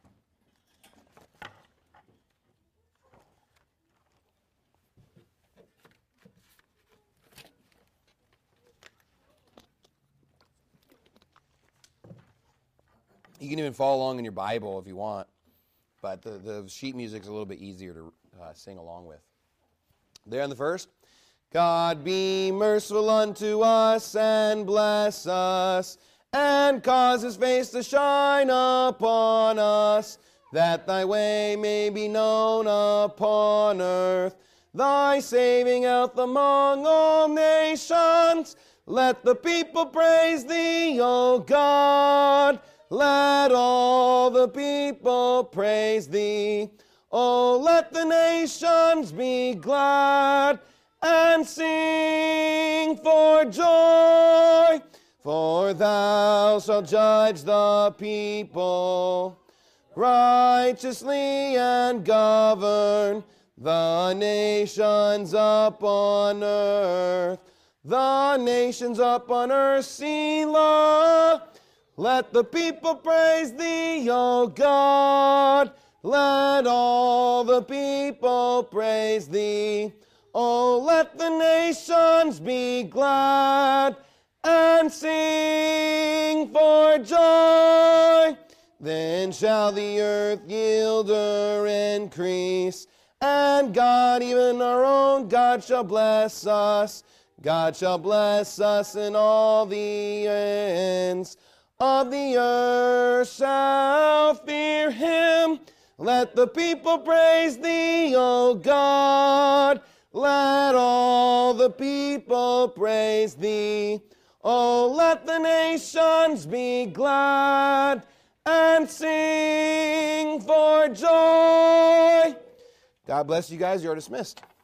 You can even follow along in your Bible if you want, but the sheet music is a little bit easier to sing along with. There in the first. God be merciful unto us and bless us, and cause his face to shine upon us, that thy way may be known upon earth, thy saving health among all nations. Let the people praise thee, O God. Let all the people praise thee. Oh, let the nations be glad and sing for joy, for thou shalt judge the people righteously and govern the nations upon earth. The nations upon earth, Selah. Let the people praise thee, O God. Let all the people praise thee. Oh, let the nations be glad and sing for joy. Then shall the earth yield her increase, and God, even our own God, shall bless us. God shall bless us, in all the ends of the earth shall fear him. Let the people praise thee, O God. Let all the people praise thee. Oh, let the nations be glad and sing for joy. God bless you guys. You're dismissed.